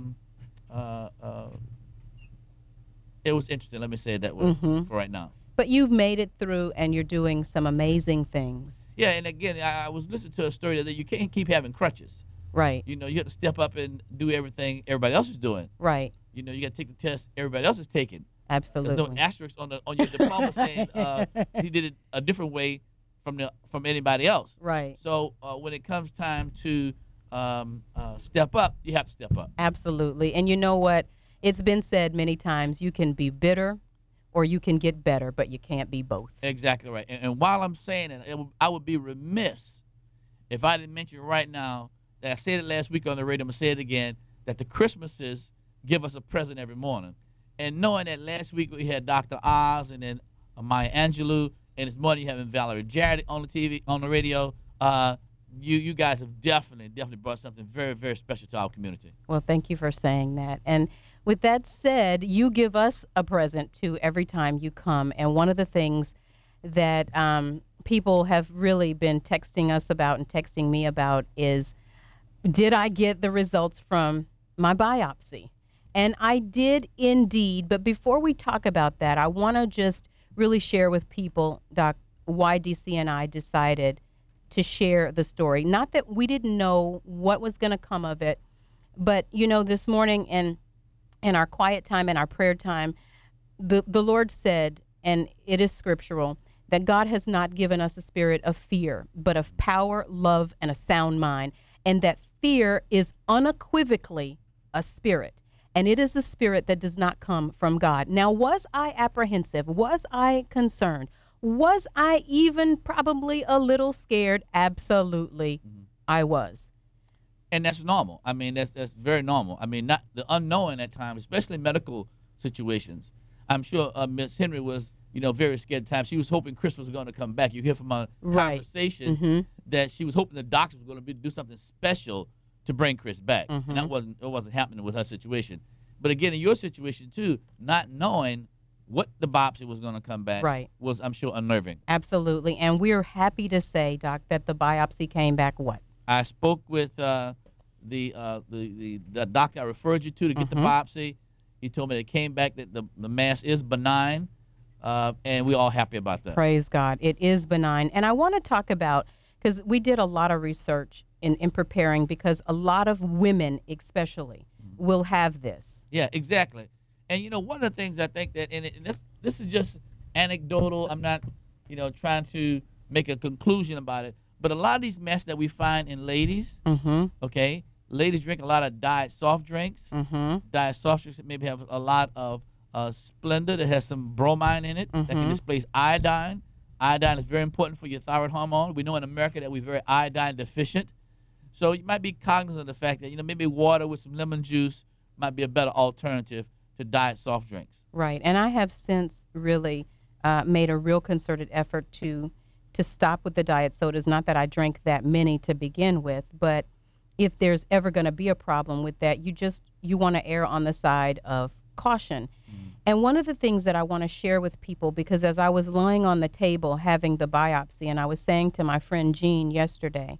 it was interesting. Let me say it that way for right now. But you've made it through, and you're doing some amazing things. Yeah, and again, I was listening to a story that you can't keep having crutches. Right. You know, you have to step up and do everything everybody else is doing. Right. You know, you got to take the test everybody else is taking. Absolutely. There's no asterisk on your diploma saying he did it a different way from anybody else. Right. So when it comes time to step up, you have to step up. Absolutely. And you know what? It's been said many times, you can be bitter or you can get better, but you can't be both. Exactly right. And while I'm saying it, I would be remiss if I didn't mention right now that I said it last week on the radio, I'm going to say it again, that the Christmases give us a present every morning. And knowing that last week we had Dr. Oz and then Maya Angelou, and this morning you're having Valerie Jarrett on the TV, on the radio, you guys have definitely brought something very, very special to our community. Well, thank you for saying that. And with that said, you give us a present too every time you come. And one of the things that people have really been texting us about and texting me about is, did I get the results from my biopsy? And I did indeed. But before we talk about that, I want to just really share with people, Doc, why DC and I decided to share the story. Not that we didn't know what was going to come of it, but, you know, this morning in our quiet time and our prayer time, the Lord said, and it is scriptural, that God has not given us a spirit of fear, but of power, love, and a sound mind. and that fear is unequivocally a spirit. And it is a spirit that does not come from God. Now, was I apprehensive? Was I concerned? Was I even probably a little scared? Absolutely, I was. And that's normal. I mean, that's very normal. I mean, not the unknown at times, especially medical situations. I'm sure Miss Henry was, very scared at times. She was hoping Chris was going to come back. You hear from a conversation that she was hoping the doctors were going to do something special to bring Chris back. And that wasn't happening with her situation. But again, in your situation too, not knowing what the biopsy was going to come back was, I'm sure, unnerving. Absolutely. And we're happy to say, Doc, that the biopsy came back what? I spoke with the doctor I referred you to get the biopsy. He told me it came back that the mass is benign, and we're all happy about that. Praise God. It is benign. And I want to talk about, because we did a lot of research in preparing, because a lot of women especially will have this. Yeah, exactly. And, one of the things I think that, and this is just anecdotal, I'm not, trying to make a conclusion about it, but a lot of these masses that we find in ladies, okay, ladies drink a lot of diet soft drinks. Diet soft drinks that maybe have a lot of Splenda that has some bromine in it that can displace iodine. Iodine is very important for your thyroid hormone. We know in America that we're very iodine deficient. So you might be cognizant of the fact that, maybe water with some lemon juice might be a better alternative to diet soft drinks. Right. And I have since really made a real concerted effort to stop with the diet sodas. Not that I drank that many to begin with, but if there's ever going to be a problem with that, you want to err on the side of caution. And one of the things that I want to share with people, because as I was lying on the table having the biopsy, and I was saying to my friend Jean yesterday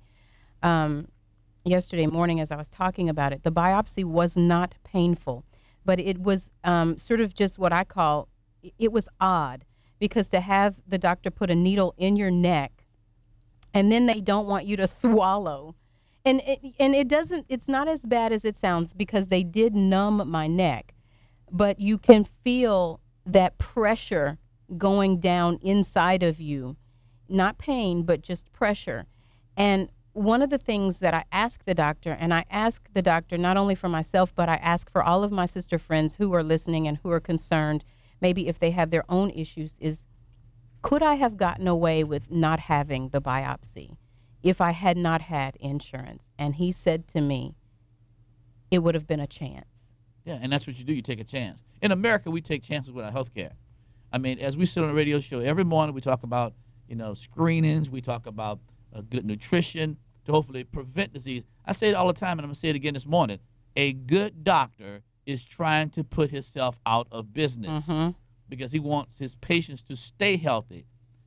morning as I was talking about it, the biopsy was not painful, but it was sort of just what I call, it was odd, because to have the doctor put a needle in your neck and then they don't want you to swallow. And it's not as bad as it sounds, because they did numb my neck, but you can feel that pressure going down inside of you, not pain, but just pressure. And one of the things that I ask the doctor, and I ask the doctor not only for myself, but I ask for all of my sister friends who are listening and who are concerned, maybe if they have their own issues, is could I have gotten away with not having the biopsy if I had not had insurance? And he said to me, it would have been a chance. Yeah, and that's what you do. You take a chance. In America, we take chances with our health care. I mean, as we sit on a radio show every morning, we talk about, screenings. We talk about good nutrition to hopefully prevent disease. I say it all the time, and I'm going to say it again this morning. A good doctor is trying to put himself out of business because he wants his patients to stay healthy.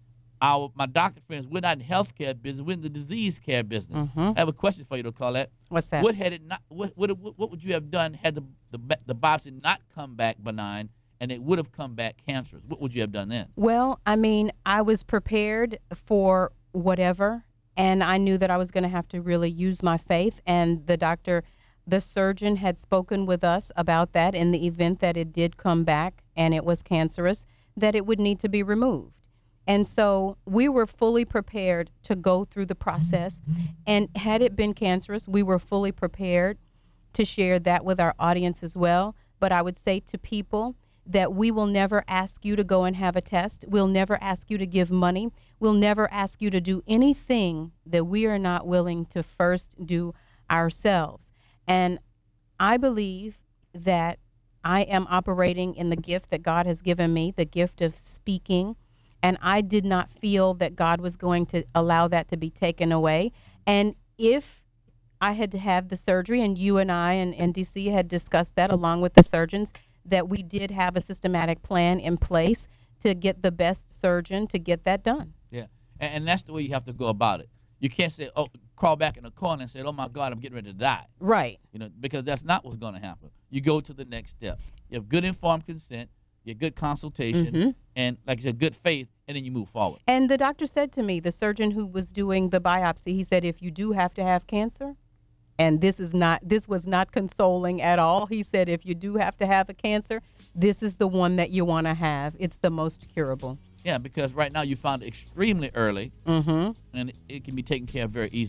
My doctor friends, we're not in healthcare business. We're in the disease care business. I have a question for you, though, Carlette. What's that? What would you have done had the biopsy not come back benign and it would have come back cancerous? What would you have done then? Well, I mean, I was prepared for whatever, and I knew that I was going to have to really use my faith. And the surgeon had spoken with us about that in the event that it did come back and it was cancerous, that it would need to be removed. And so we were fully prepared to go through the process. And had it been cancerous, we were fully prepared to share that with our audience as well. But I would say to people that we will never ask you to go and have a test. We'll never ask you to give money. We'll never ask you to do anything that we are not willing to first do ourselves. And I believe that I am operating in the gift that God has given me, the gift of speaking. And I did not feel that God was going to allow that to be taken away. And if I had to have the surgery, and you and I and NDC had discussed that along with the surgeons, that we did have a systematic plan in place to get the best surgeon to get that done. Yeah, and that's the way you have to go about it. You can't say, crawl back in the corner and say, oh, my God, I'm getting ready to die. Right. Because that's not what's going to happen. You go to the next step. You have good informed consent, you have good consultation, and, like you said, good faith, and then you move forward. And the doctor said to me, the surgeon who was doing the biopsy, he said, if you do have to have cancer, and this was not consoling at all. He said, if you do have to have a cancer, this is the one that you want to have. It's the most curable. Yeah, because right now you found it extremely early, and it can be taken care of very easily.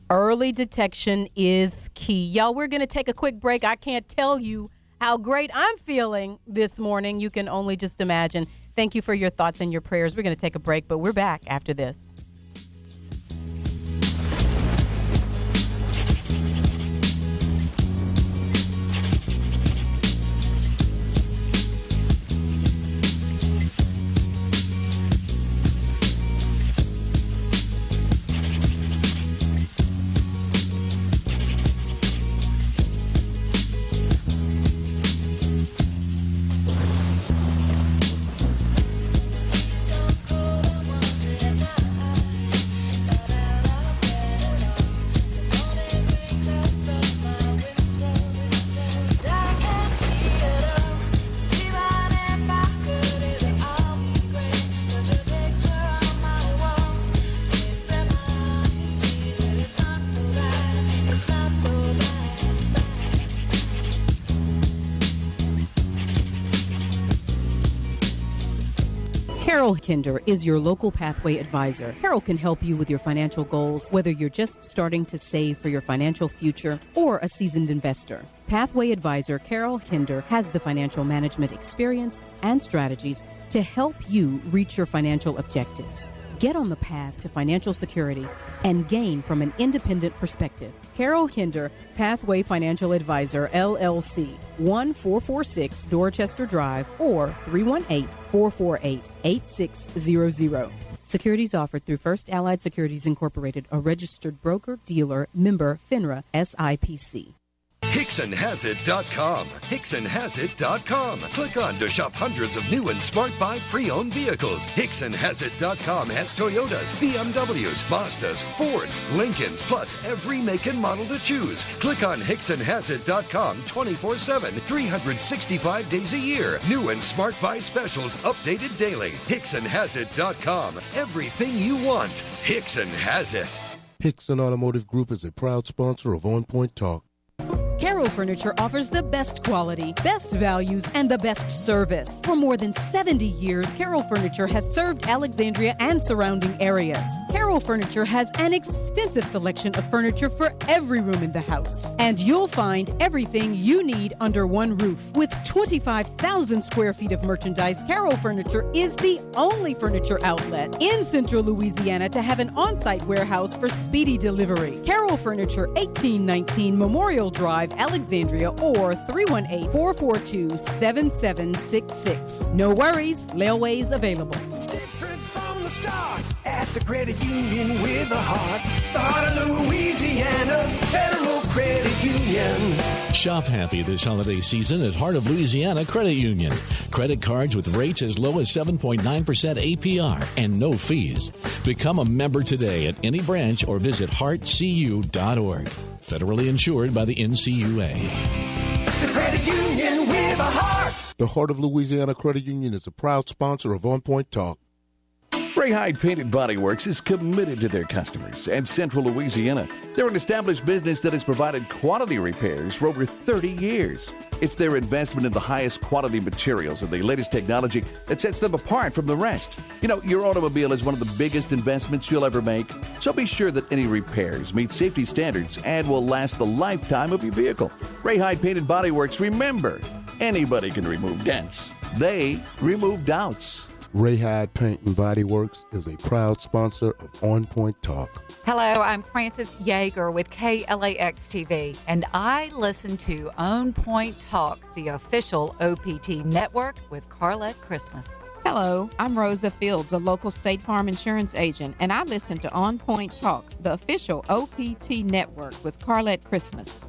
Early detection is key. Y'all, we're going to take a quick break. I can't tell you how great I'm feeling this morning. You can only just imagine. Thank you for your thoughts and your prayers. We're going to take a break, but we're back after this. Carol Kinder is your local Pathway advisor. Carol can help you with your financial goals, whether you're just starting to save for your financial future or a seasoned investor. Pathway advisor Carol Kinder has the financial management experience and strategies to help you reach your financial objectives. Get on the path to financial security and gain from an independent perspective. Carol Kinder, Pathway Financial Advisor, LLC, 1446 Dorchester Drive, or 318-448-8600. Securities offered through First Allied Securities Incorporated, a registered broker, dealer, member, FINRA, SIPC. HicksonHasIt.com. HicksonHasIt.com. Click on to shop hundreds of new and Smart Buy pre-owned vehicles. HicksonHasIt.com has Toyotas, BMWs, Mazdas, Fords, Lincolns, plus every make and model to choose. Click on HicksonHasIt.com 24/7, 365 days a year. New and Smart Buy specials updated daily. HicksonHasIt.com. Everything you want. Hickson has it. Hickson Automotive Group is a proud sponsor of On Point Talk. Carol Furniture offers the best quality, best values, and the best service. For more than 70 years, Carol Furniture has served Alexandria and surrounding areas. Carol Furniture has an extensive selection of furniture for every room in the house. And you'll find everything you need under one roof. With 25,000 square feet of merchandise, Carol Furniture is the only furniture outlet in Central Louisiana to have an on-site warehouse for speedy delivery. Carol Furniture, 1819 Memorial Drive, Alexandria, or 318-442-7766. No worries, layaway's available. Different from the start at the credit union with a heart. The heart of Louisiana, Federal Credit Union. Shop happy this holiday season at Heart of Louisiana Credit Union. Credit cards with rates as low as 7.9% APR and no fees. Become a member today at any branch or visit heartcu.org. Federally insured by the NCUA. The credit union with a heart. The Heart of Louisiana Credit Union is a proud sponsor of On Point Talk. Ray Hyde Painted Body Works is committed to their customers and Central Louisiana. They're an established business that has provided quality repairs for over 30 years. It's their investment in the highest quality materials and the latest technology that sets them apart from the rest. You know, your automobile is one of the biggest investments you'll ever make, so be sure that any repairs meet safety standards and will last the lifetime of your vehicle. Ray Hyde Painted Body Works, remember, anybody can remove dents. They remove doubts. Ray Hyde Paint and Body Works is a proud sponsor of On Point Talk. Hello, I'm Frances Yeager with KLAX TV, and I listen to On Point Talk, the official OPT network with Carlette Christmas. Hello, I'm Rosa Fields, a local State Farm insurance agent, and I listen to On Point Talk, the official OPT network with Carlette Christmas.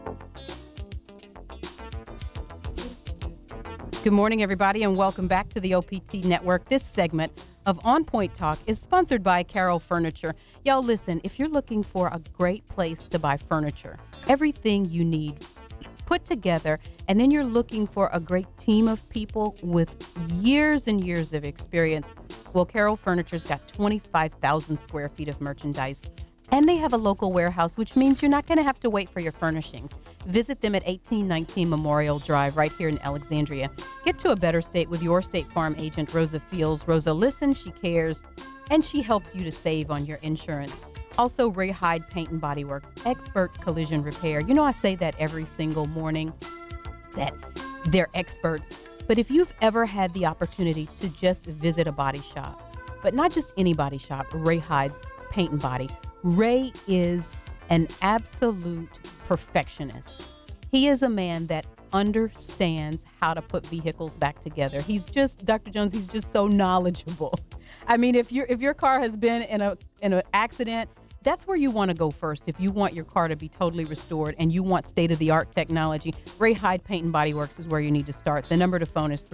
Good morning, everybody, and welcome back to the OPT Network. This segment of On Point Talk is sponsored by Carol Furniture. Y'all, listen, if you're looking for a great place to buy furniture, everything you need put together, and then you're looking for a great team of people with years and years of experience, well, Carol Furniture's got 25,000 square feet of merchandise, and they have a local warehouse, which means you're not going to have to wait for your furnishings. Visit them at 1819 Memorial Drive right here in Alexandria. Get to a better state with your State Farm agent, Rosa Fields. Rosa listens, she cares, and she helps you to save on your insurance. Also, Ray Hyde Paint and Body Works, expert collision repair. You know, I say that every single morning, that they're experts. But if you've ever had the opportunity to just visit a body shop, but not just any body shop, Ray Hyde Paint and Body, Ray is an absolute perfectionist. He is a man that understands how to put vehicles back together. He's just, Dr. Jones, he's just so knowledgeable. I mean, if your car has been in an accident, that's where you want to go first. If you want your car to be totally restored and you want state-of-the-art technology, Ray Hyde Paint and Body Works is where you need to start. The number to phone is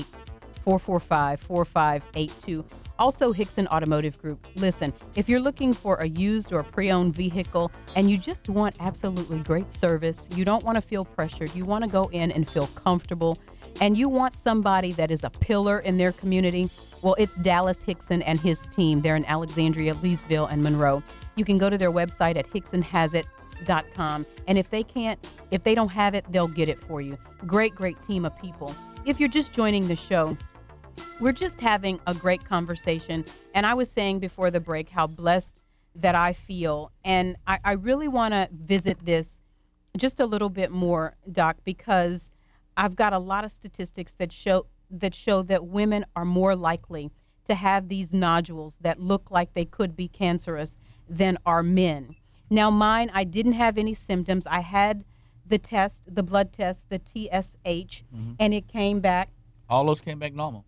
318-445-4582. Also, Hickson Automotive Group. Listen, if you're looking for a used or pre-owned vehicle and you just want absolutely great service, you don't want to feel pressured, you want to go in and feel comfortable, and you want somebody that is a pillar in their community, well, it's Dallas Hickson and his team. They're in Alexandria, Leesville, and Monroe. You can go to their website at hicksonhasit.com, and if they don't have it, they'll get it for you. Great team of people. If you're just joining the show, we're just having a great conversation, and I was saying before the break how blessed that I feel, and I really want to visit this just a little bit more, Doc, because I've got a lot of statistics that show that women are more likely to have these nodules that look like they could be cancerous than are men. Now, mine, I didn't have any symptoms. I had the test, the blood test, the TSH, and it came back. All those came back normal.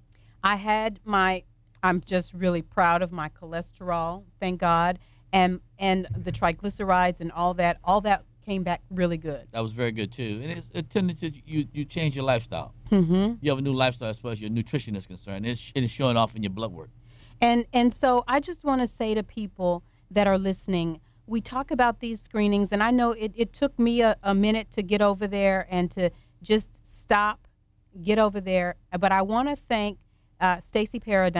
I'm just really proud of my cholesterol, thank God, and the triglycerides and all that came back really good. That was very good too, and it's intended to you change your lifestyle. Mm-hmm. You have a new lifestyle as far as your nutrition is concerned. It is showing off in your blood work. And so I just want to say to people that are listening, we talk about these screenings, and I know it took me a minute to get over there and to just stop, get over there. But I want to thank Stacey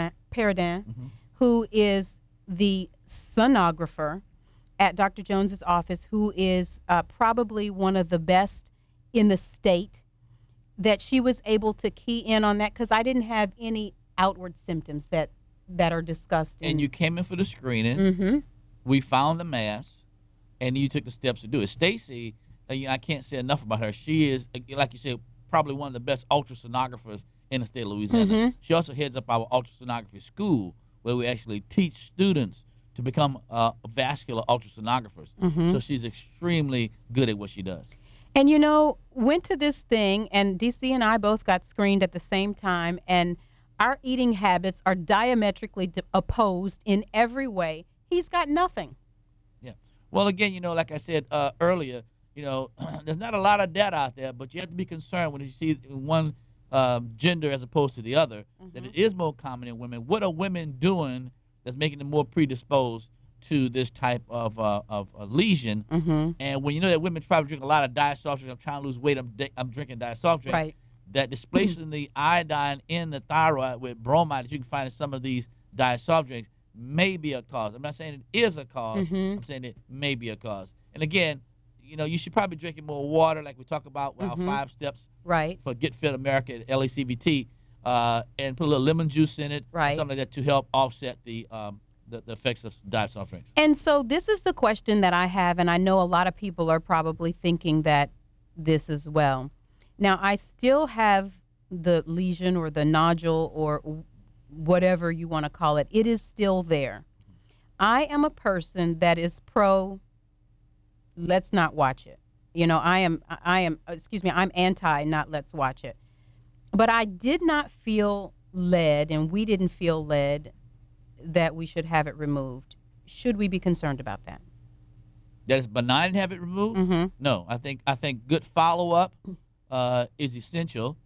Paradin, who is the sonographer at Dr. Jones's office, who is probably one of the best in the state, that she was able to key in on that because I didn't have any outward symptoms that are discussed. And you came in for the screening. Mm-hmm. We found the mass, and you took the steps to do it. Stacey, I can't say enough about her. She is, like you said, probably one of the best ultrasonographers in the state of Louisiana. Mm-hmm. She also heads up our ultrasonography school, where we actually teach students to become vascular ultrasonographers. Mm-hmm. So she's extremely good at what she does. And, went to this thing, and DC and I both got screened at the same time, and our eating habits are diametrically opposed in every way. He's got nothing. Yeah. Well, again, like I said earlier, there's not a lot of data out there, but you have to be concerned when you see one gender as opposed to the other, that it is more common in women. What are women doing that's making them more predisposed to this type of lesion? And when you know that women probably drink a lot of diet soft drinks, I'm trying to lose weight, I'm drinking diet soft drinks. Right. That displacing the iodine in the thyroid with bromide that you can find in some of these diet soft drinks may be a cause. I'm not saying it is a cause. I'm saying it may be a cause. And again, you should probably drink more water, like we talk about with our 5 steps for Get Fit America at LACVT, and put a little lemon juice in it, something like that, to help offset the effects of diet soft drinks. And so this is the question that I have, and I know a lot of people are probably thinking that this as well. Now, I still have the lesion or the nodule or whatever you want to call it. It is still there. I am a person that is pro, let's not watch it. I'm anti, not let's watch it. But I did not feel led, and we didn't feel led, that we should have it removed. Should we be concerned about that? That it's benign to have it removed? No, I think good follow-up is essential.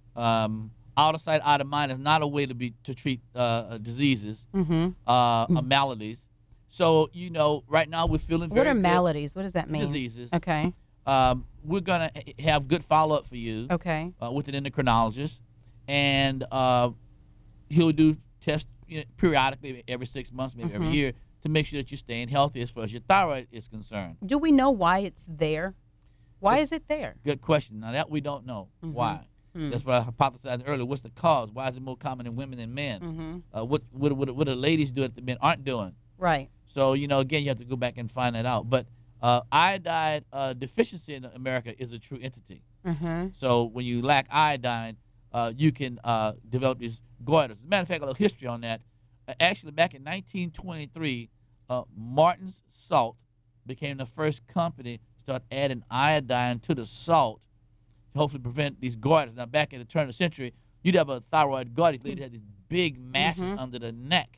Out of sight, out of mind is not a way to treat diseases, maladies. So, right now we're feeling very What are good. maladies? What does that mean? Diseases. Okay. We're going to have good follow-up for you. Okay. With an endocrinologist. And he'll do tests periodically, every 6 months, maybe every year, to make sure that you're staying healthy as far as your thyroid is concerned. Do we know why it's there? Why is it there? Good question. Now, that we don't know. Why? That's what I hypothesized earlier. What's the cause? Why is it more common in women than men? What do the ladies do that the men aren't doing? Right. So, again, you have to go back and find that out. But iodine deficiency in America is a true entity. Mm-hmm. So when you lack iodine, you can develop these goiters. As a matter of fact, a little history on that. Actually, back in 1923, Martin's Salt became the first company to start adding iodine to the salt to hopefully prevent these goiters. Now, back in the turn of the century, you'd have a thyroid goiter. These ladies had these big masses under the neck.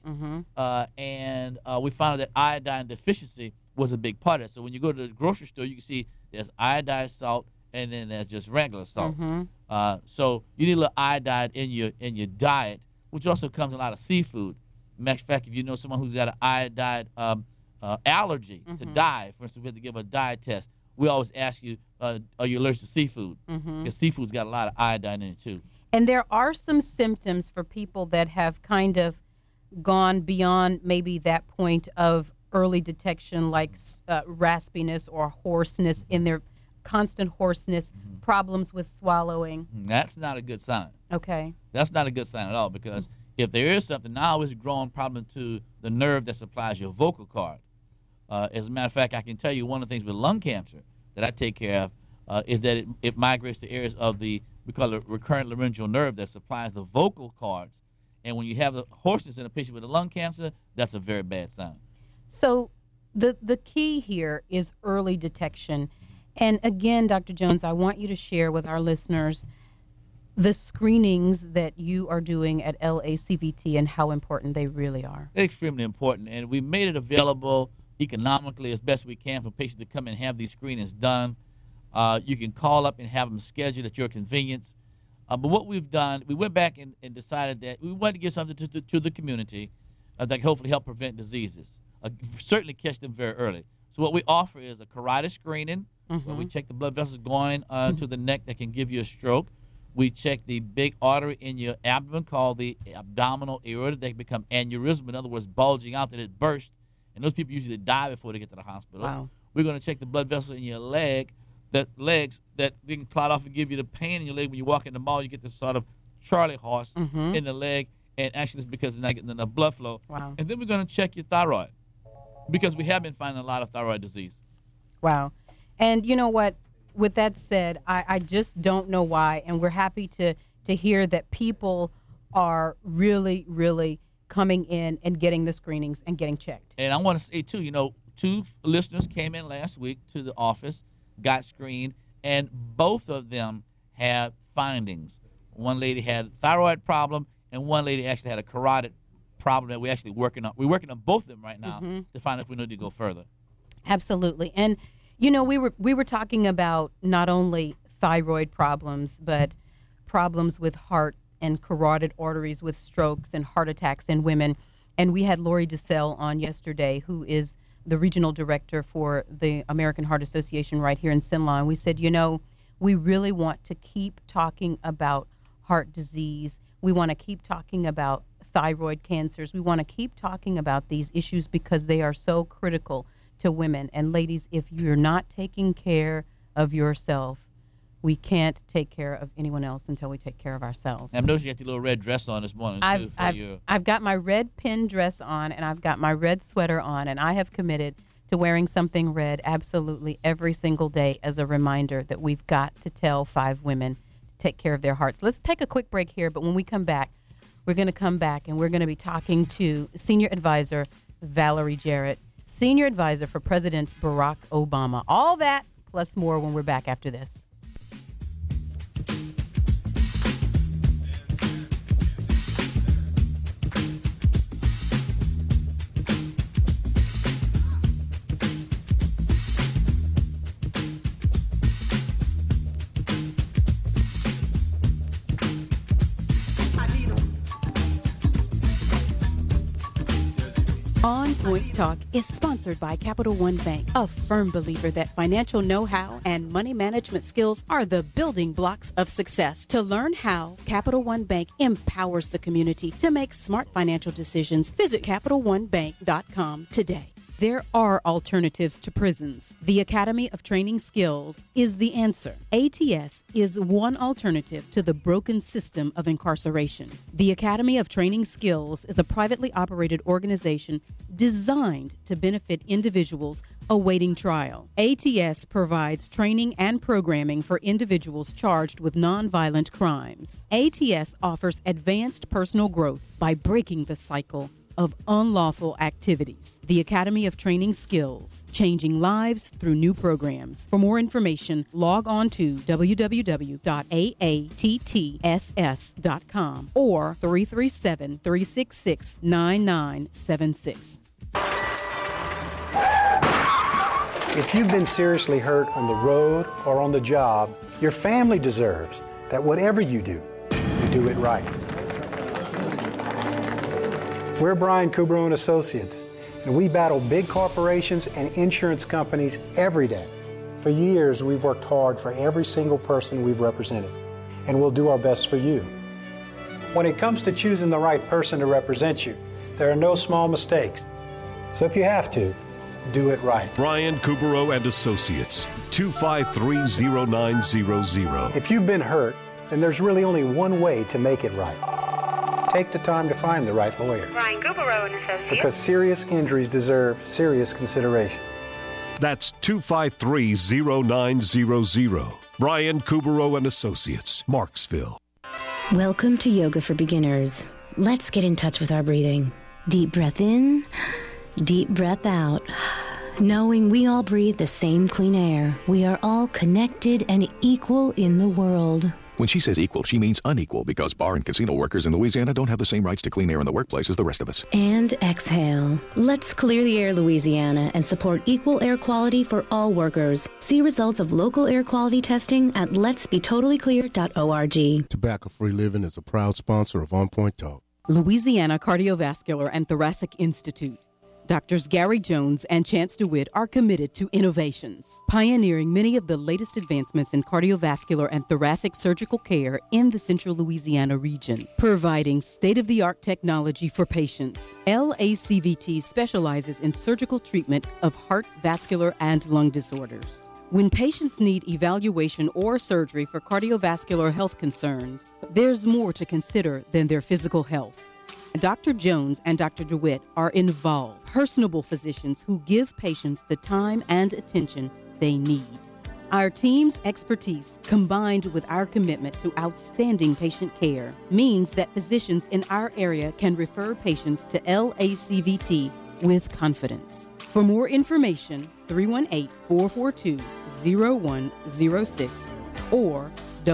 And we found out that iodine deficiency was a big part of it. So when you go to the grocery store, you can see there's iodized salt, and then there's just regular salt. So you need a little iodine in your diet, which also comes in a lot of seafood. Matter of fact, if you know someone who's got an iodine allergy to dye, for instance, we have to give a dye test. We always ask you, are you allergic to seafood? Because seafood's got a lot of iodine in it too. And there are some symptoms for people that have kind of gone beyond maybe that point of early detection, like raspiness or hoarseness in their constant hoarseness, problems with swallowing. That's not a good sign. Okay. That's not a good sign at all, because if there is something, now it's a growing problem to the nerve that supplies your vocal cord. As a matter of fact, I can tell you one of the things with lung cancer that I take care of is that it migrates to areas of we call it recurrent laryngeal nerve that supplies the vocal cords. And when you have the hoarseness in a patient with a lung cancer, that's a very bad sign. So the key here is early detection. And again, Dr. Jones, I want you to share with our listeners the screenings that you are doing at LACVT and how important they really are. Extremely important. And we made it available economically as best we can for patients to come and have these screenings done. You can call up and have them scheduled at your convenience. But what we've done, we went back and decided that we wanted to give something to the community that can hopefully help prevent diseases, certainly catch them very early. So what we offer is a carotid screening, where we check the blood vessels going to the neck that can give you a stroke. We check the big artery in your abdomen called the abdominal aorta. They become aneurysm, in other words, bulging out that it bursts. And those people usually die before they get to the hospital. Wow. We're going to check the blood vessels in your legs that they can clot off and give you the pain in your leg when you walk in the mall. You get this sort of Charlie horse in the leg, and actually it's because it's not getting enough blood flow. Wow. And then we're going to check your thyroid, because we have been finding a lot of thyroid disease. Wow. And you know what? With that said, I just don't know why, and we're happy to hear that people are really, really coming in and getting the screenings and getting checked. And I want to say, too, 2 listeners came in last week to the office, got screened, and both of them had findings. One lady had a thyroid problem, and one lady actually had a carotid problem that we're actually working on. We're working on both of them right now to find out if we need to go further. Absolutely. And we were talking about not only thyroid problems, but problems with heart and carotid arteries with strokes and heart attacks in women. And we had Lori DeSalle on yesterday, who is the regional director for the American Heart Association right here in Cenla. And we said, we really want to keep talking about heart disease. We want to keep talking about thyroid cancers. We want to keep talking about these issues because they are so critical to women. And ladies, if you're not taking care of yourself, we can't take care of anyone else until we take care of ourselves. I've noticed you got your little red dress on this morning, too. I've got my red pin dress on, and I've got my red sweater on, and I have committed to wearing something red absolutely every single day as a reminder that we've got to tell 5 women to take care of their hearts. Let's take a quick break here, but when we come back, we're going to come back, and we're going to be talking to Senior Advisor Valerie Jarrett, Senior Advisor for President Barack Obama. All that plus more when we're back after this. On Point Talk is sponsored by Capital One Bank, a firm believer that financial know-how and money management skills are the building blocks of success. To learn how Capital One Bank empowers the community to make smart financial decisions, visit CapitalOneBank.com today. There are alternatives to prisons. The Academy of Training Skills is the answer. ATS is one alternative to the broken system of incarceration. The Academy of Training Skills is a privately operated organization designed to benefit individuals awaiting trial. ATS provides training and programming for individuals charged with nonviolent crimes. ATS offers advanced personal growth by breaking the cycle of unlawful activities. The Academy of Training Skills, changing lives through new programs. For more information, log on to www.aatts.com or 337-366-9976. If you've been seriously hurt on the road or on the job, your family deserves that whatever you do it right. We're Brian Kubro and Associates, and we battle big corporations and insurance companies every day. For years, we've worked hard for every single person we've represented, and we'll do our best for you. When it comes to choosing the right person to represent you, there are no small mistakes. So if you have to, do it right. Brian Kubro and Associates, 253-0900. If you've been hurt, then there's really only one way to make it right. Take the time to find the right lawyer. Brian Kubro and Associates. Because serious injuries deserve serious consideration. That's 253-0900. Brian Kubro and Associates, Marksville. Welcome to Yoga for Beginners. Let's get in touch with our breathing. Deep breath in, deep breath out. Knowing we all breathe the same clean air, we are all connected and equal in the world. When she says equal, she means unequal, because bar and casino workers in Louisiana don't have the same rights to clean air in the workplace as the rest of us. And exhale. Let's clear the air, Louisiana, and support equal air quality for all workers. See results of local air quality testing at letsbetotallyclear.org. Tobacco-free living is a proud sponsor of On Point Talk. Louisiana Cardiovascular and Thoracic Institute. Doctors Gary Jones and Chance DeWitt are committed to innovations, pioneering many of the latest advancements in cardiovascular and thoracic surgical care in the central Louisiana region, providing state-of-the-art technology for patients. LACVT specializes in surgical treatment of heart, vascular, and lung disorders. When patients need evaluation or surgery for cardiovascular health concerns, there's more to consider than their physical health. Dr. Jones and Dr. DeWitt are involved, personable physicians who give patients the time and attention they need. Our team's expertise, combined with our commitment to outstanding patient care, means that physicians in our area can refer patients to LACVT with confidence. For more information, 318-442-0106 or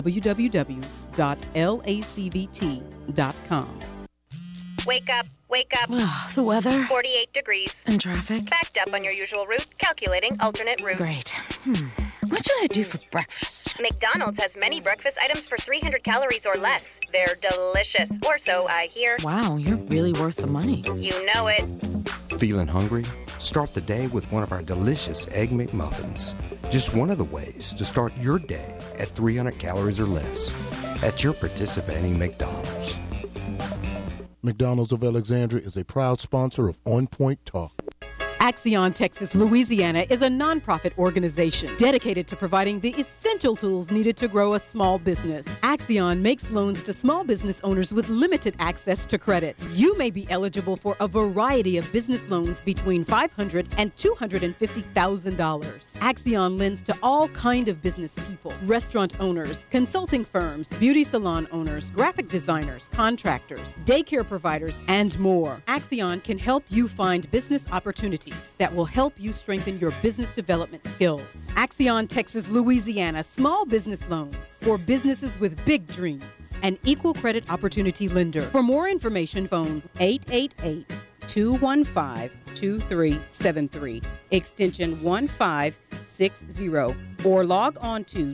www.lacvt.com. Wake up, wake up. The weather. 48 degrees. And traffic. Backed up on your usual route. Calculating alternate route. Great. What should I do for breakfast? McDonald's has many breakfast items for 300 calories or less. They're delicious, or so I hear. Wow, you're really worth the money. You know it. Feeling hungry? Start the day with one of our delicious Egg McMuffins. Just one of the ways to start your day at 300 calories or less at your participating McDonald's. McDonald's of Alexandria is a proud sponsor of On Point Talk. Axion Texas Louisiana is a nonprofit organization dedicated to providing the essential tools needed to grow a small business. Axion makes loans to small business owners with limited access to credit. You may be eligible for a variety of business loans between $500,000 and $250,000. Axion lends to all kinds of business people: restaurant owners, consulting firms, beauty salon owners, graphic designers, contractors, daycare providers, and more. Axion can help you find business opportunities that will help you strengthen your business development skills. Axion Texas Louisiana Small Business Loans for businesses with big dreams. An equal credit opportunity lender. For more information, phone 888-215-2373, extension 1560, or log on to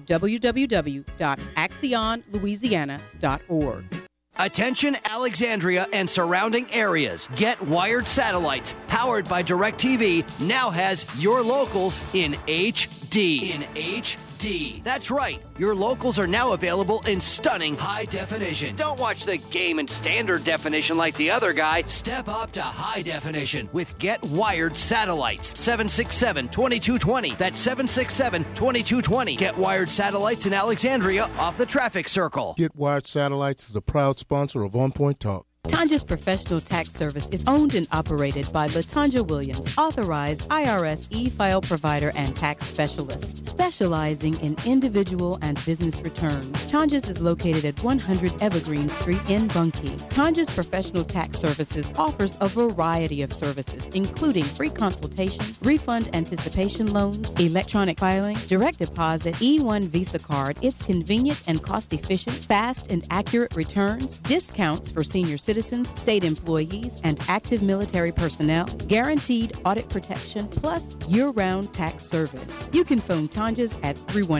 www.axionlouisiana.org. Attention Alexandria and surrounding areas. Get Wired Satellites, powered by DirecTV, now has your locals in HD. HD. That's right. Your locals are now available in stunning high definition. Don't watch the game in standard definition like the other guy. Step up to high definition with Get Wired Satellites. 767-2220. That's 767-2220. Get Wired Satellites in Alexandria off the traffic circle. Get Wired Satellites is a proud sponsor of On Point Talk. Tanja's Professional Tax Service is owned and operated by LaTanja Williams, authorized IRS e-file provider and tax specialist, specializing in individual and business returns. Tanja's is located at 100 Evergreen Street in Bunkie. Tanja's Professional Tax Services offers a variety of services, including free consultation, refund anticipation loans, electronic filing, direct deposit, E1 Visa card. It's convenient and cost-efficient, fast and accurate returns, discounts for senior citizens, state employees, and active military personnel, guaranteed audit protection, plus year-round tax service. You can phone Tanja's at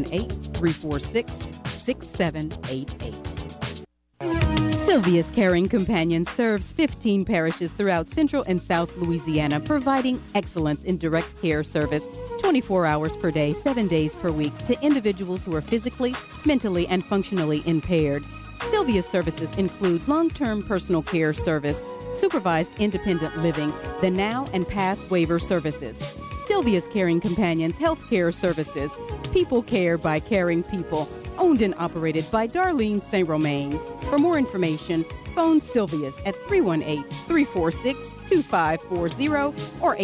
318-346-6788. Sylvia's Caring Companion serves 15 parishes throughout Central and South Louisiana, providing excellence in direct care service 24 hours per day, 7 days per week to individuals who are physically, mentally, and functionally impaired. Sylvia's services include long-term personal care service, supervised independent living, the now and past waiver services. Sylvia's Caring Companions Health Care Services, people care by caring people, owned and operated by Darlene St. Romain. For more information, phone Sylvia's at 318-346-2540 or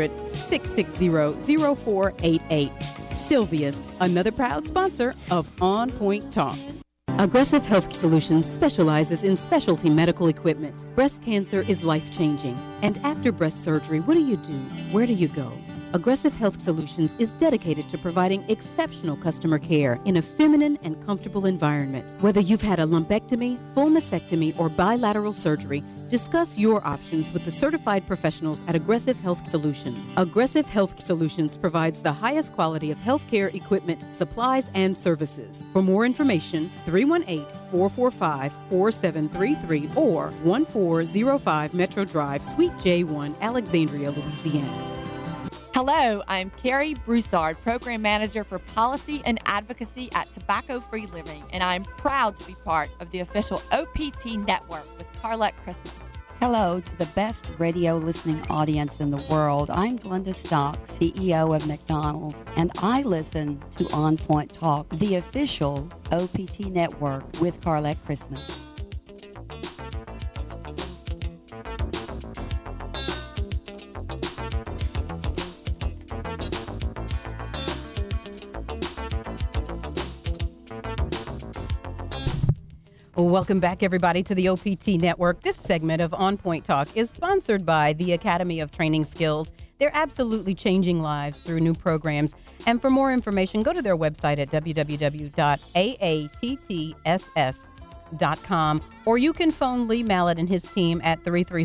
800-660-0488. Sylvia's, another proud sponsor of On Point Talk. Aggressive Health Solutions specializes in specialty medical equipment. Breast cancer is life-changing. And after breast surgery, what do you do? Where do you go? Aggressive Health Solutions is dedicated to providing exceptional customer care in a feminine and comfortable environment. Whether you've had a lumpectomy, full mastectomy, or bilateral surgery, discuss your options with the certified professionals at Aggressive Health Solutions. Aggressive Health Solutions provides the highest quality of healthcare equipment, supplies, and services. For more information, 318-445-4733 or 1405 Metro Drive, Suite J1, Alexandria, Louisiana. Hello, I'm Carrie Broussard, Program Manager for Policy and Advocacy at Tobacco Free Living, and I'm proud to be part of the official OPT network with Carlette Christmas. Hello to the best radio listening audience in the world. I'm Glenda Stock, CEO of McDonald's, and I listen to On Point Talk, the official OPT network with Carlette Christmas. Welcome back, everybody, to the OPT Network. This segment of On Point Talk is sponsored by the Academy of Training Skills. They're absolutely changing lives through new programs. And for more information, go to their website at www.aattss.com, or you can phone Lee Mallett and his team at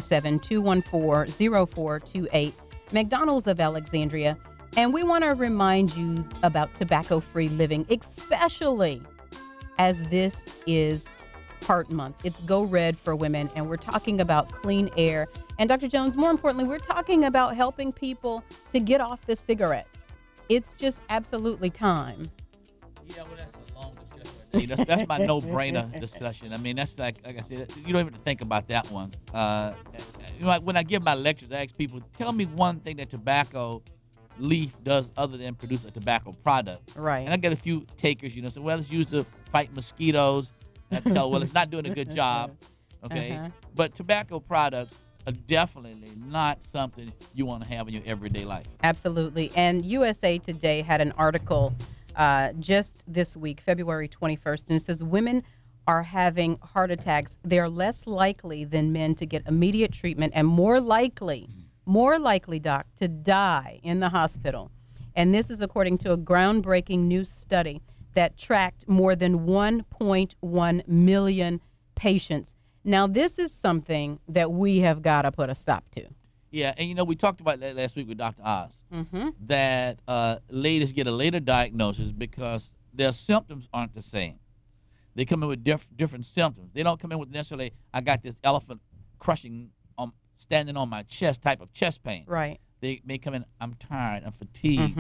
337-214-0428. McDonald's of Alexandria. And we want to remind you about tobacco-free living, especially as this is Heart Month. It's Go Red for women, and we're talking about clean air. And Dr. Jones, more importantly, we're talking about helping people to get off the cigarettes. It's just absolutely time. Yeah, well, that's a long discussion. That's my no-brainer discussion. I mean, that's like I said, you don't even think about that one. When I give my lectures, I ask people, tell me one thing that tobacco leaf does other than produce a tobacco product. Right. And I get a few takers, say, well, it's used to fight mosquitoes. I have to tell, well, it's not doing a good job, okay? Uh-huh. But tobacco products are definitely not something you want to have in your everyday life. Absolutely. And USA Today had an article just this week, February 21st, and it says women are having heart attacks. They're less likely than men to get immediate treatment and more likely, Doc, to die in the hospital. And this is according to a groundbreaking new study that tracked more than 1.1 million patients. Now, this is something that we have got to put a stop to. Yeah, and we talked about that last week with Dr. Oz, that ladies get a later diagnosis because their symptoms aren't the same. They come in with different symptoms. They don't come in with necessarily, I got this elephant crushing, standing on my chest type of chest pain. Right. they may come in, I'm tired, I'm fatigued,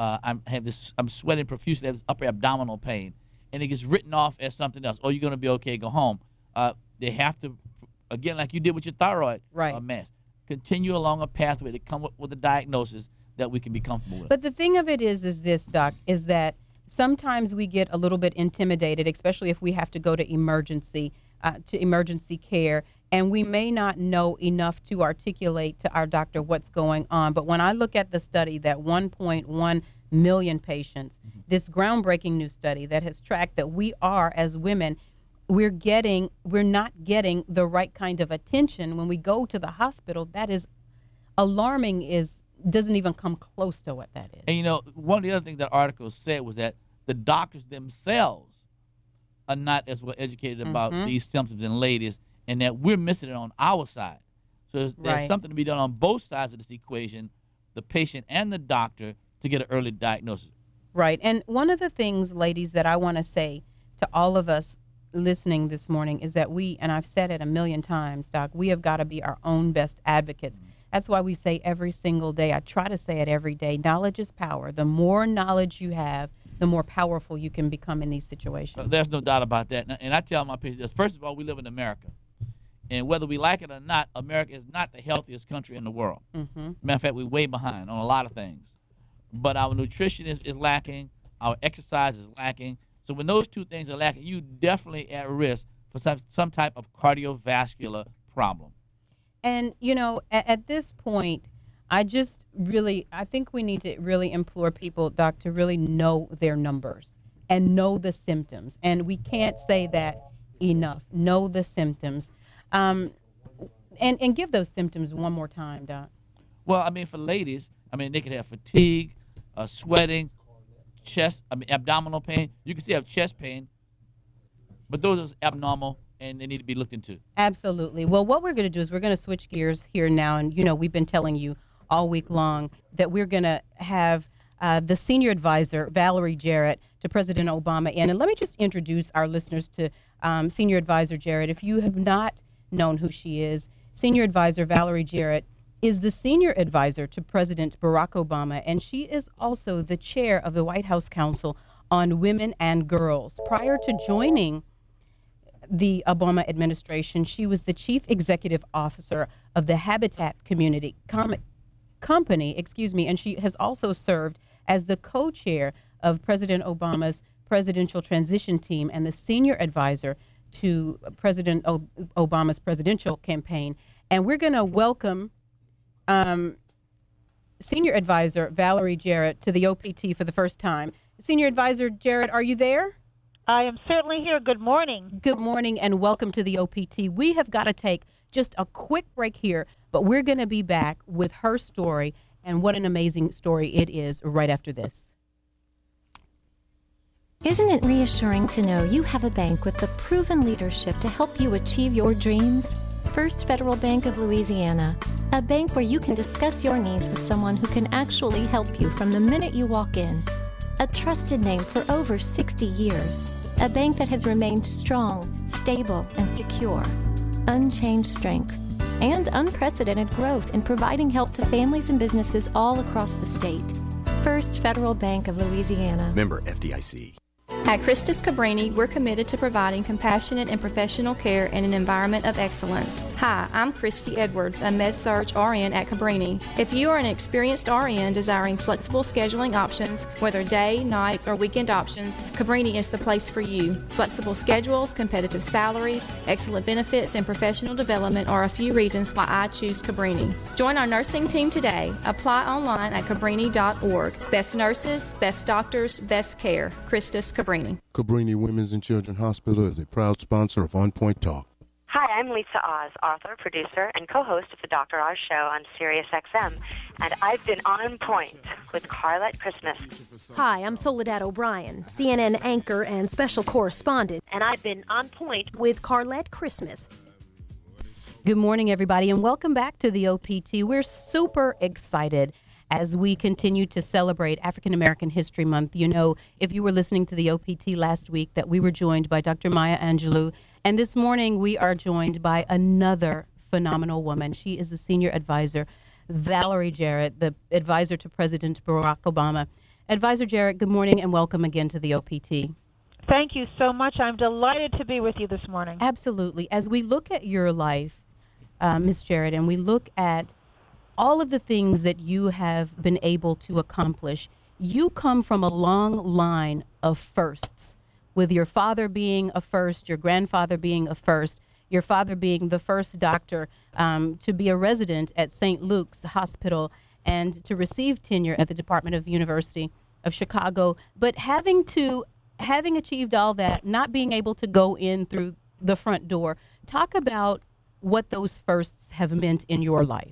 I'm sweating profusely, I have this upper abdominal pain, and it gets written off as something else. Oh, you're going to be okay, go home. They have to, again, like you did with your thyroid mass, continue along a pathway to come up with a diagnosis that we can be comfortable with. But the thing of it is this, Doc, is that sometimes we get a little bit intimidated, especially if we have to go to emergency care, and we may not know enough to articulate to our doctor what's going on. But when I look at the study that 1.1 million patients, this groundbreaking new study that has tracked that we are, as women, we're not getting the right kind of attention when we go to the hospital. That is alarming, doesn't even come close to what that is. And you know, one of the other things that article said was that the doctors themselves are not as well educated about these symptoms in ladies, and that we're missing it on our side. So there's something to be done on both sides of this equation, the patient and the doctor, to get an early diagnosis. Right. And one of the things, ladies, that I want to say to all of us listening this morning is that and I've said it a million times, Doc, we have got to be our own best advocates. That's why we say every single day, I try to say it every day, knowledge is power. The more knowledge you have, the more powerful you can become in these situations. There's no doubt about that. And I tell my patients, first of all, we live in America. And whether we like it or not, America is not the healthiest country in the world. Matter of fact, we're way behind on a lot of things. But our nutrition is lacking. Our exercise is lacking. So when those two things are lacking, you definitely at risk for some type of cardiovascular problem. And, you know, at this point, I think we need to really implore people, Doc, to really know their numbers and know the symptoms. And we can't say that enough. Know the symptoms. And give those symptoms one more time, Doc. Well, I mean, for ladies, they could have fatigue, sweating, abdominal pain. You can still have chest pain, but those are abnormal and they need to be looked into. Absolutely. Well, what we're going to do is we're going to switch gears here now. And, you know, we've been telling you all week long that we're going to have the senior advisor, Valerie Jarrett, to President Obama in. And let me just introduce our listeners to Senior Advisor Jarrett. If you have not known who she is, Senior Advisor Valerie Jarrett is the senior advisor to President Barack Obama, and she is also the chair of the White House Council on Women and Girls. Prior to joining the Obama administration, she was the chief executive officer of the Habitat Company, and she has also served as the co-chair of President Obama's presidential transition team and the senior advisor to President Obama's presidential campaign. And we're going to welcome Senior Advisor Valerie Jarrett to the OPT for the first time. Senior Advisor Jarrett, are you there? I am certainly here. Good morning. Good morning and welcome to the OPT. We have got to take just a quick break here, but we're going to be back with her story, and what an amazing story it is right after this. Isn't it reassuring to know you have a bank with the proven leadership to help you achieve your dreams? First Federal Bank of Louisiana, a bank where you can discuss your needs with someone who can actually help you from the minute you walk in. A trusted name for over 60 years, a bank that has remained strong, stable, and secure. Unchanged strength and unprecedented growth in providing help to families and businesses all across the state. First Federal Bank of Louisiana. Member FDIC. At Christus Cabrini, we're committed to providing compassionate and professional care in an environment of excellence. Hi, I'm Christy Edwards, a Med-Surg RN at Cabrini. If you are an experienced RN desiring flexible scheduling options, whether day, nights, or weekend options, Cabrini is the place for you. Flexible schedules, competitive salaries, excellent benefits, and professional development are a few reasons why I choose Cabrini. Join our nursing team today. Apply online at cabrini.org. Best nurses, best doctors, best care. Christus Cabrini. Cabrini Women's and Children's Hospital is a proud sponsor of On Point Talk. Hi, I'm Lisa Oz, author, producer, and co-host of the Dr. Oz Show on Sirius XM, and I've been on point with Carlette Christmas. Hi, I'm Soledad O'Brien, CNN anchor and special correspondent, and I've been on point with Carlette Christmas. Good morning, everybody, and welcome back to the OPT. We're super excited as we continue to celebrate African American History Month. You know, if you were listening to the OPT last week, that we were joined by Dr. Maya Angelou, and this morning we are joined by another phenomenal woman. She is the senior advisor Valerie Jarrett, the advisor to President Barack Obama. Advisor Jarrett, good morning and welcome again to the OPT. Thank you so much. I'm delighted to be with you this morning. Absolutely. As we look at your life, Ms. Jarrett, and we look at all of the things that you have been able to accomplish, you come from a long line of firsts, with your father being a first, your grandfather being a first, your father being the first doctor to be a resident at St. Luke's Hospital and to receive tenure at the Department of University of Chicago, but having achieved all that, not being able to go in through the front door. Talk about what those firsts have meant in your life.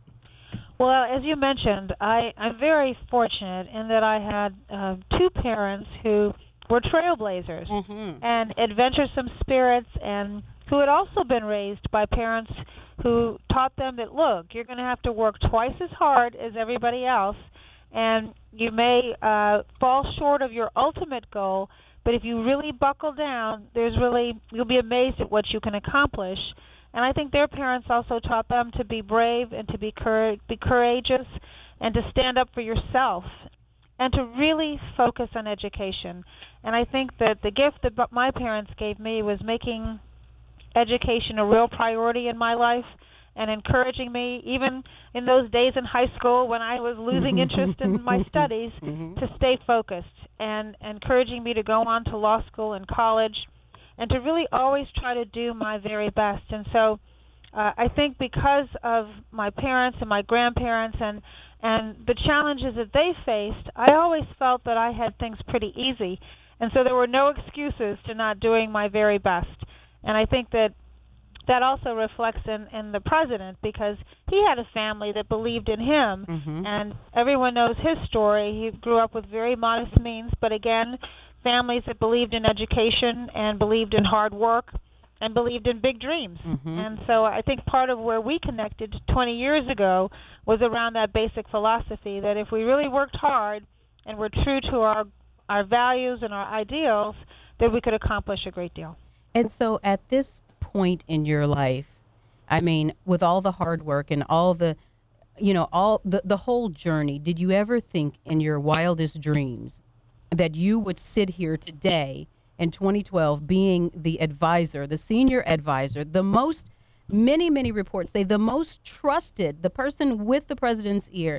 Well, as you mentioned, I'm very fortunate in that I had two parents who were trailblazers and adventuresome spirits, and who had also been raised by parents who taught them that, look, you're going to have to work twice as hard as everybody else, and you may fall short of your ultimate goal, but if you really buckle down, you'll be amazed at what you can accomplish. And I think their parents also taught them to be brave and to be courageous and to stand up for yourself and to really focus on education. And I think that the gift that my parents gave me was making education a real priority in my life and encouraging me, even in those days in high school when I was losing interest in my studies, to stay focused, and encouraging me to go on to law school and college, and to really always try to do my very best. And so I think because of my parents and my grandparents and the challenges that they faced, I always felt that I had things pretty easy. And so there were no excuses to not doing my very best. And I think that also reflects in the president, because he had a family that believed in him. And everyone knows his story. He grew up with very modest means, but again, families that believed in education and believed in hard work and believed in big dreams. And so I think part of where we connected 20 years ago was around that basic philosophy that if we really worked hard and were true to our values and our ideals, that we could accomplish a great deal. And so at this point in your life, I mean, with all the hard work and all the, the whole journey, did you ever think in your wildest dreams that you would sit here today in 2012 being the advisor, the senior advisor, many reports say the most trusted, the person with the president's ear?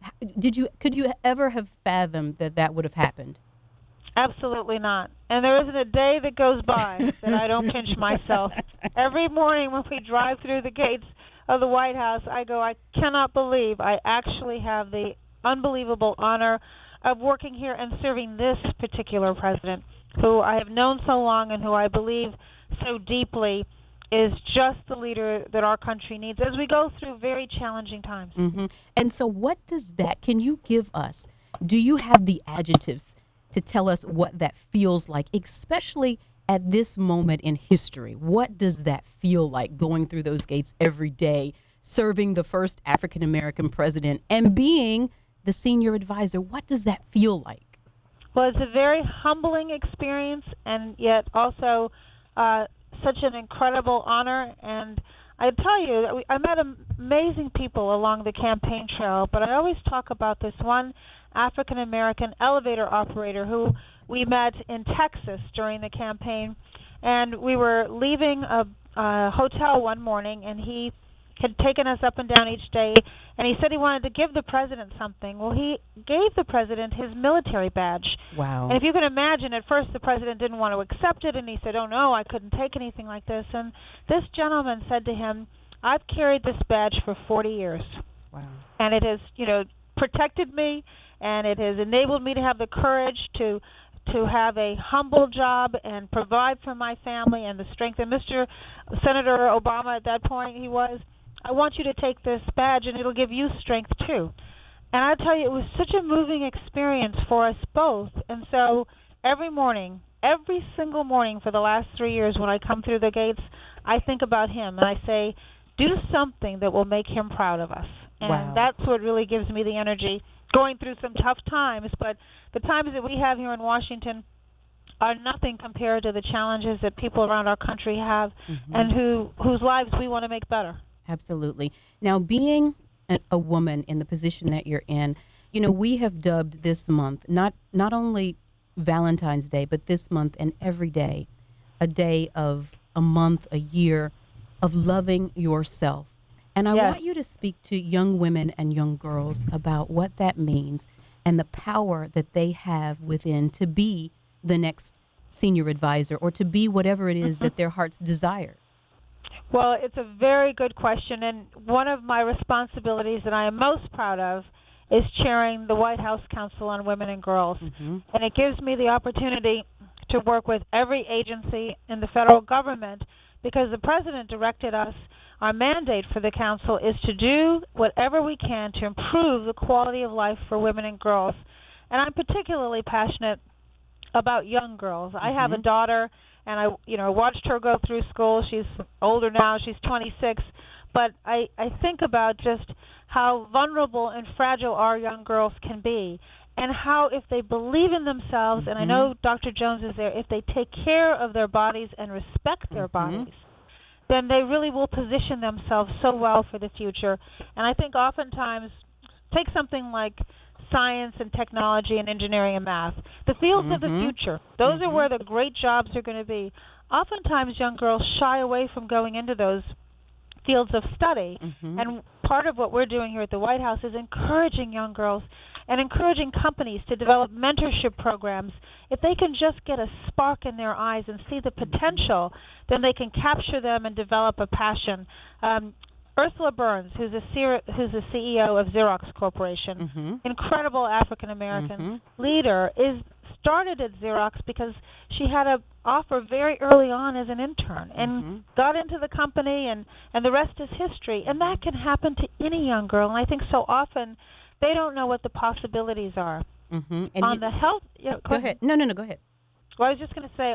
Could you ever have fathomed that would have happened? Absolutely not. And there isn't a day that goes by that I don't pinch myself. Every morning when we drive through the gates of the White House, I go, I cannot believe I actually have the unbelievable honor of working here and serving this particular president, who I have known so long and who I believe so deeply is just the leader that our country needs as we go through very challenging times. And so what does that, can you give us, do you have the adjectives to tell us what that feels like, especially at this moment in history? What does that feel like, going through those gates every day, serving the first African-American president and being the senior advisor? What does that feel like? Well, it's a very humbling experience, and yet also such an incredible honor. And I tell you, I met amazing people along the campaign trail, but I always talk about this one African-American elevator operator who we met in Texas during the campaign. And we were leaving a hotel one morning, and he had taken us up and down each day, and he said he wanted to give the president something. Well, he gave the president his military badge. Wow. And if you can imagine, at first the president didn't want to accept it, and he said, oh, no, I couldn't take anything like this. And this gentleman said to him, I've carried this badge for 40 years. Wow. And it has, protected me, and it has enabled me to have the courage to have a humble job and provide for my family and the strength. And Mr. Senator Obama, at that point, he was, I want you to take this badge, and it'll give you strength, too. And I tell you, it was such a moving experience for us both. And so every morning, every single morning for the last 3 years when I come through the gates, I think about him, and I say, do something that will make him proud of us. And that's what really gives me the energy, going through some tough times. But the times that we have here in Washington are nothing compared to the challenges that people around our country have and whose lives we want to make better. Absolutely. Now, being a woman in the position that you're in, you know, we have dubbed this month, not only Valentine's Day, but this month and every day, a day of a month, a year of loving yourself. And I want you to speak to young women and young girls about what that means and the power that they have within to be the next senior advisor or to be whatever it is that their hearts desire. Well, it's a very good question, and one of my responsibilities that I am most proud of is chairing the White House Council on Women and Girls. And it gives me the opportunity to work with every agency in the federal government because the President directed us. Our mandate for the Council is to do whatever we can to improve the quality of life for women and girls. And I'm particularly passionate about young girls. I have a daughter, and I watched her go through school. She's older now. She's 26. But I think about just how vulnerable and fragile our young girls can be, and how if they believe in themselves, and I know Dr. Jones is there, if they take care of their bodies and respect their bodies, then they really will position themselves so well for the future. And I think oftentimes, take something like science and technology and engineering and math, the fields of the future. Those are where the great jobs are going to be. Oftentimes, young girls shy away from going into those fields of study. And part of what we're doing here at the White House is encouraging young girls and encouraging companies to develop mentorship programs. If they can just get a spark in their eyes and see the potential, then they can capture them and develop a passion. Ursula Burns, who's the CEO of Xerox Corporation, incredible African-American leader, started at Xerox because she had an offer very early on as an intern and got into the company, and the rest is history. And that can happen to any young girl, and I think so often they don't know what the possibilities are. And on the health... go ahead. No, go ahead. Well, I was just going to say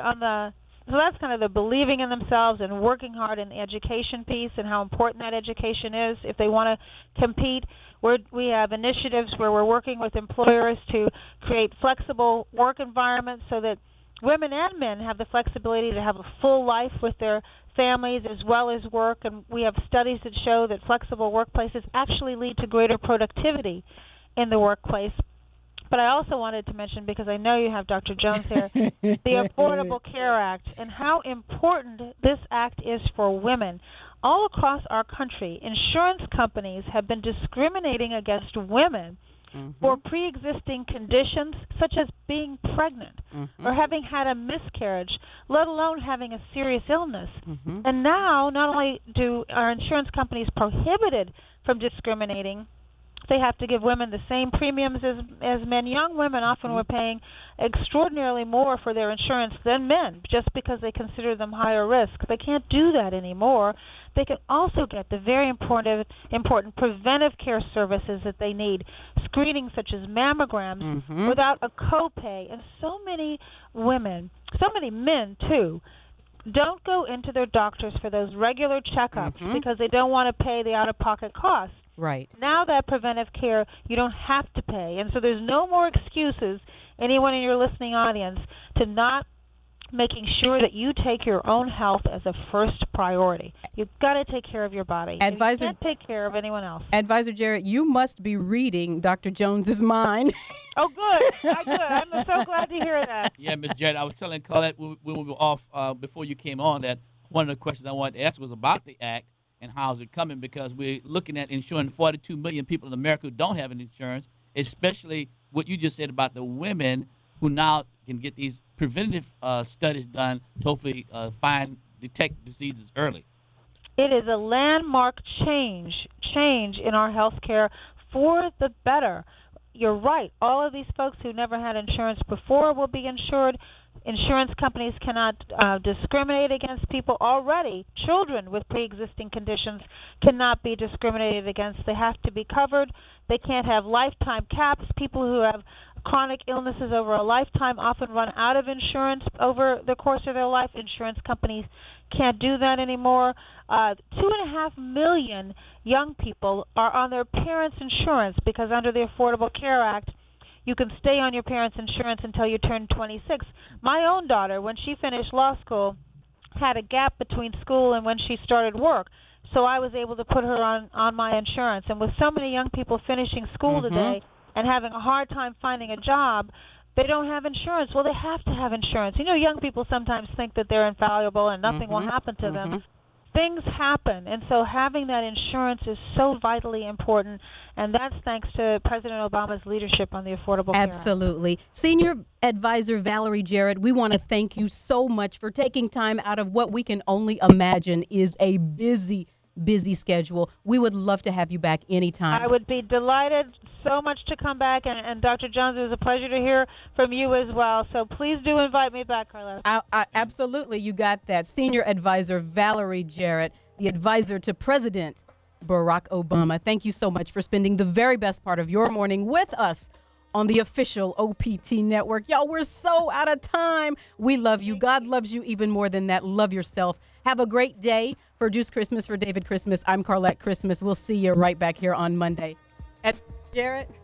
so that's kind of the believing in themselves and working hard in the education piece and how important that education is if they want to compete. We have initiatives where we're working with employers to create flexible work environments so that women and men have the flexibility to have a full life with their families as well as work. And we have studies that show that flexible workplaces actually lead to greater productivity in the workplace. But I also wanted to mention, because I know you have Dr. Jones here, the Affordable Care Act and how important this act is for women. All across our country, insurance companies have been discriminating against women for pre-existing conditions such as being pregnant or having had a miscarriage, let alone having a serious illness. And now, not only do our insurance companies prohibited from discriminating, they have to give women the same premiums as men. Young women often were paying extraordinarily more for their insurance than men just because they consider them higher risk. They can't do that anymore. They can also get the very important preventive care services that they need, screenings such as mammograms without a copay. And so many women, so many men too, don't go into their doctors for those regular checkups because they don't want to pay the out-of-pocket costs. Right. Now that preventive care, you don't have to pay. And so there's no more excuses, anyone in your listening audience, to not making sure that you take your own health as a first priority. You've got to take care of your body. Advisor, you can't take care of anyone else. Advisor Jarrett, you must be reading Dr. Jones's mind. Oh, good. I'm so glad to hear that. Yeah, Ms. Jarrett, I was telling Colette when we were off before you came on that one of the questions I wanted to ask was about the act. And how's it coming? Because we're looking at insuring 42 million people in America who don't have an insurance, especially what you just said about the women who now can get these preventative studies done to hopefully detect diseases early. It is a landmark change in our health care for the better. You're right. All of these folks who never had insurance before will be insured. Insurance companies cannot discriminate against people already. Children with pre-existing conditions cannot be discriminated against. They have to be covered. They can't have lifetime caps. People who have chronic illnesses over a lifetime often run out of insurance over the course of their life. Insurance companies can't do that anymore. 2.5 million young people are on their parents' insurance because under the Affordable Care Act, you can stay on your parents' insurance until you turn 26. My own daughter, when she finished law school, had a gap between school and when she started work. so I was able to put her on my insurance. And with so many young people finishing school today and having a hard time finding a job, they don't have insurance. Well, they have to have insurance. You know, young people sometimes think that they're infallible and nothing will happen to them. Things happen, and so having that insurance is so vitally important, and that's thanks to President Obama's leadership on the Affordable Care Act. Absolutely. Senior Advisor Valerie Jarrett, we want to thank you so much for taking time out of what we can only imagine is a busy schedule. We would love to have you back anytime. I would be delighted so much to come back, and Dr. Jones, it was a pleasure to hear from you as well. So please do invite me back, Carlos. Absolutely, you got that. Senior Advisor Valerie Jarrett, the advisor to President Barack Obama. Thank you so much for spending the very best part of your morning with us on the official OPT network. Y'all, we're so out of time. We love you. God loves you even more than that. Love yourself. Have a great day. For Juice Christmas, for David Christmas, I'm Carlette Christmas. We'll see you right back here on Monday. Jarrett?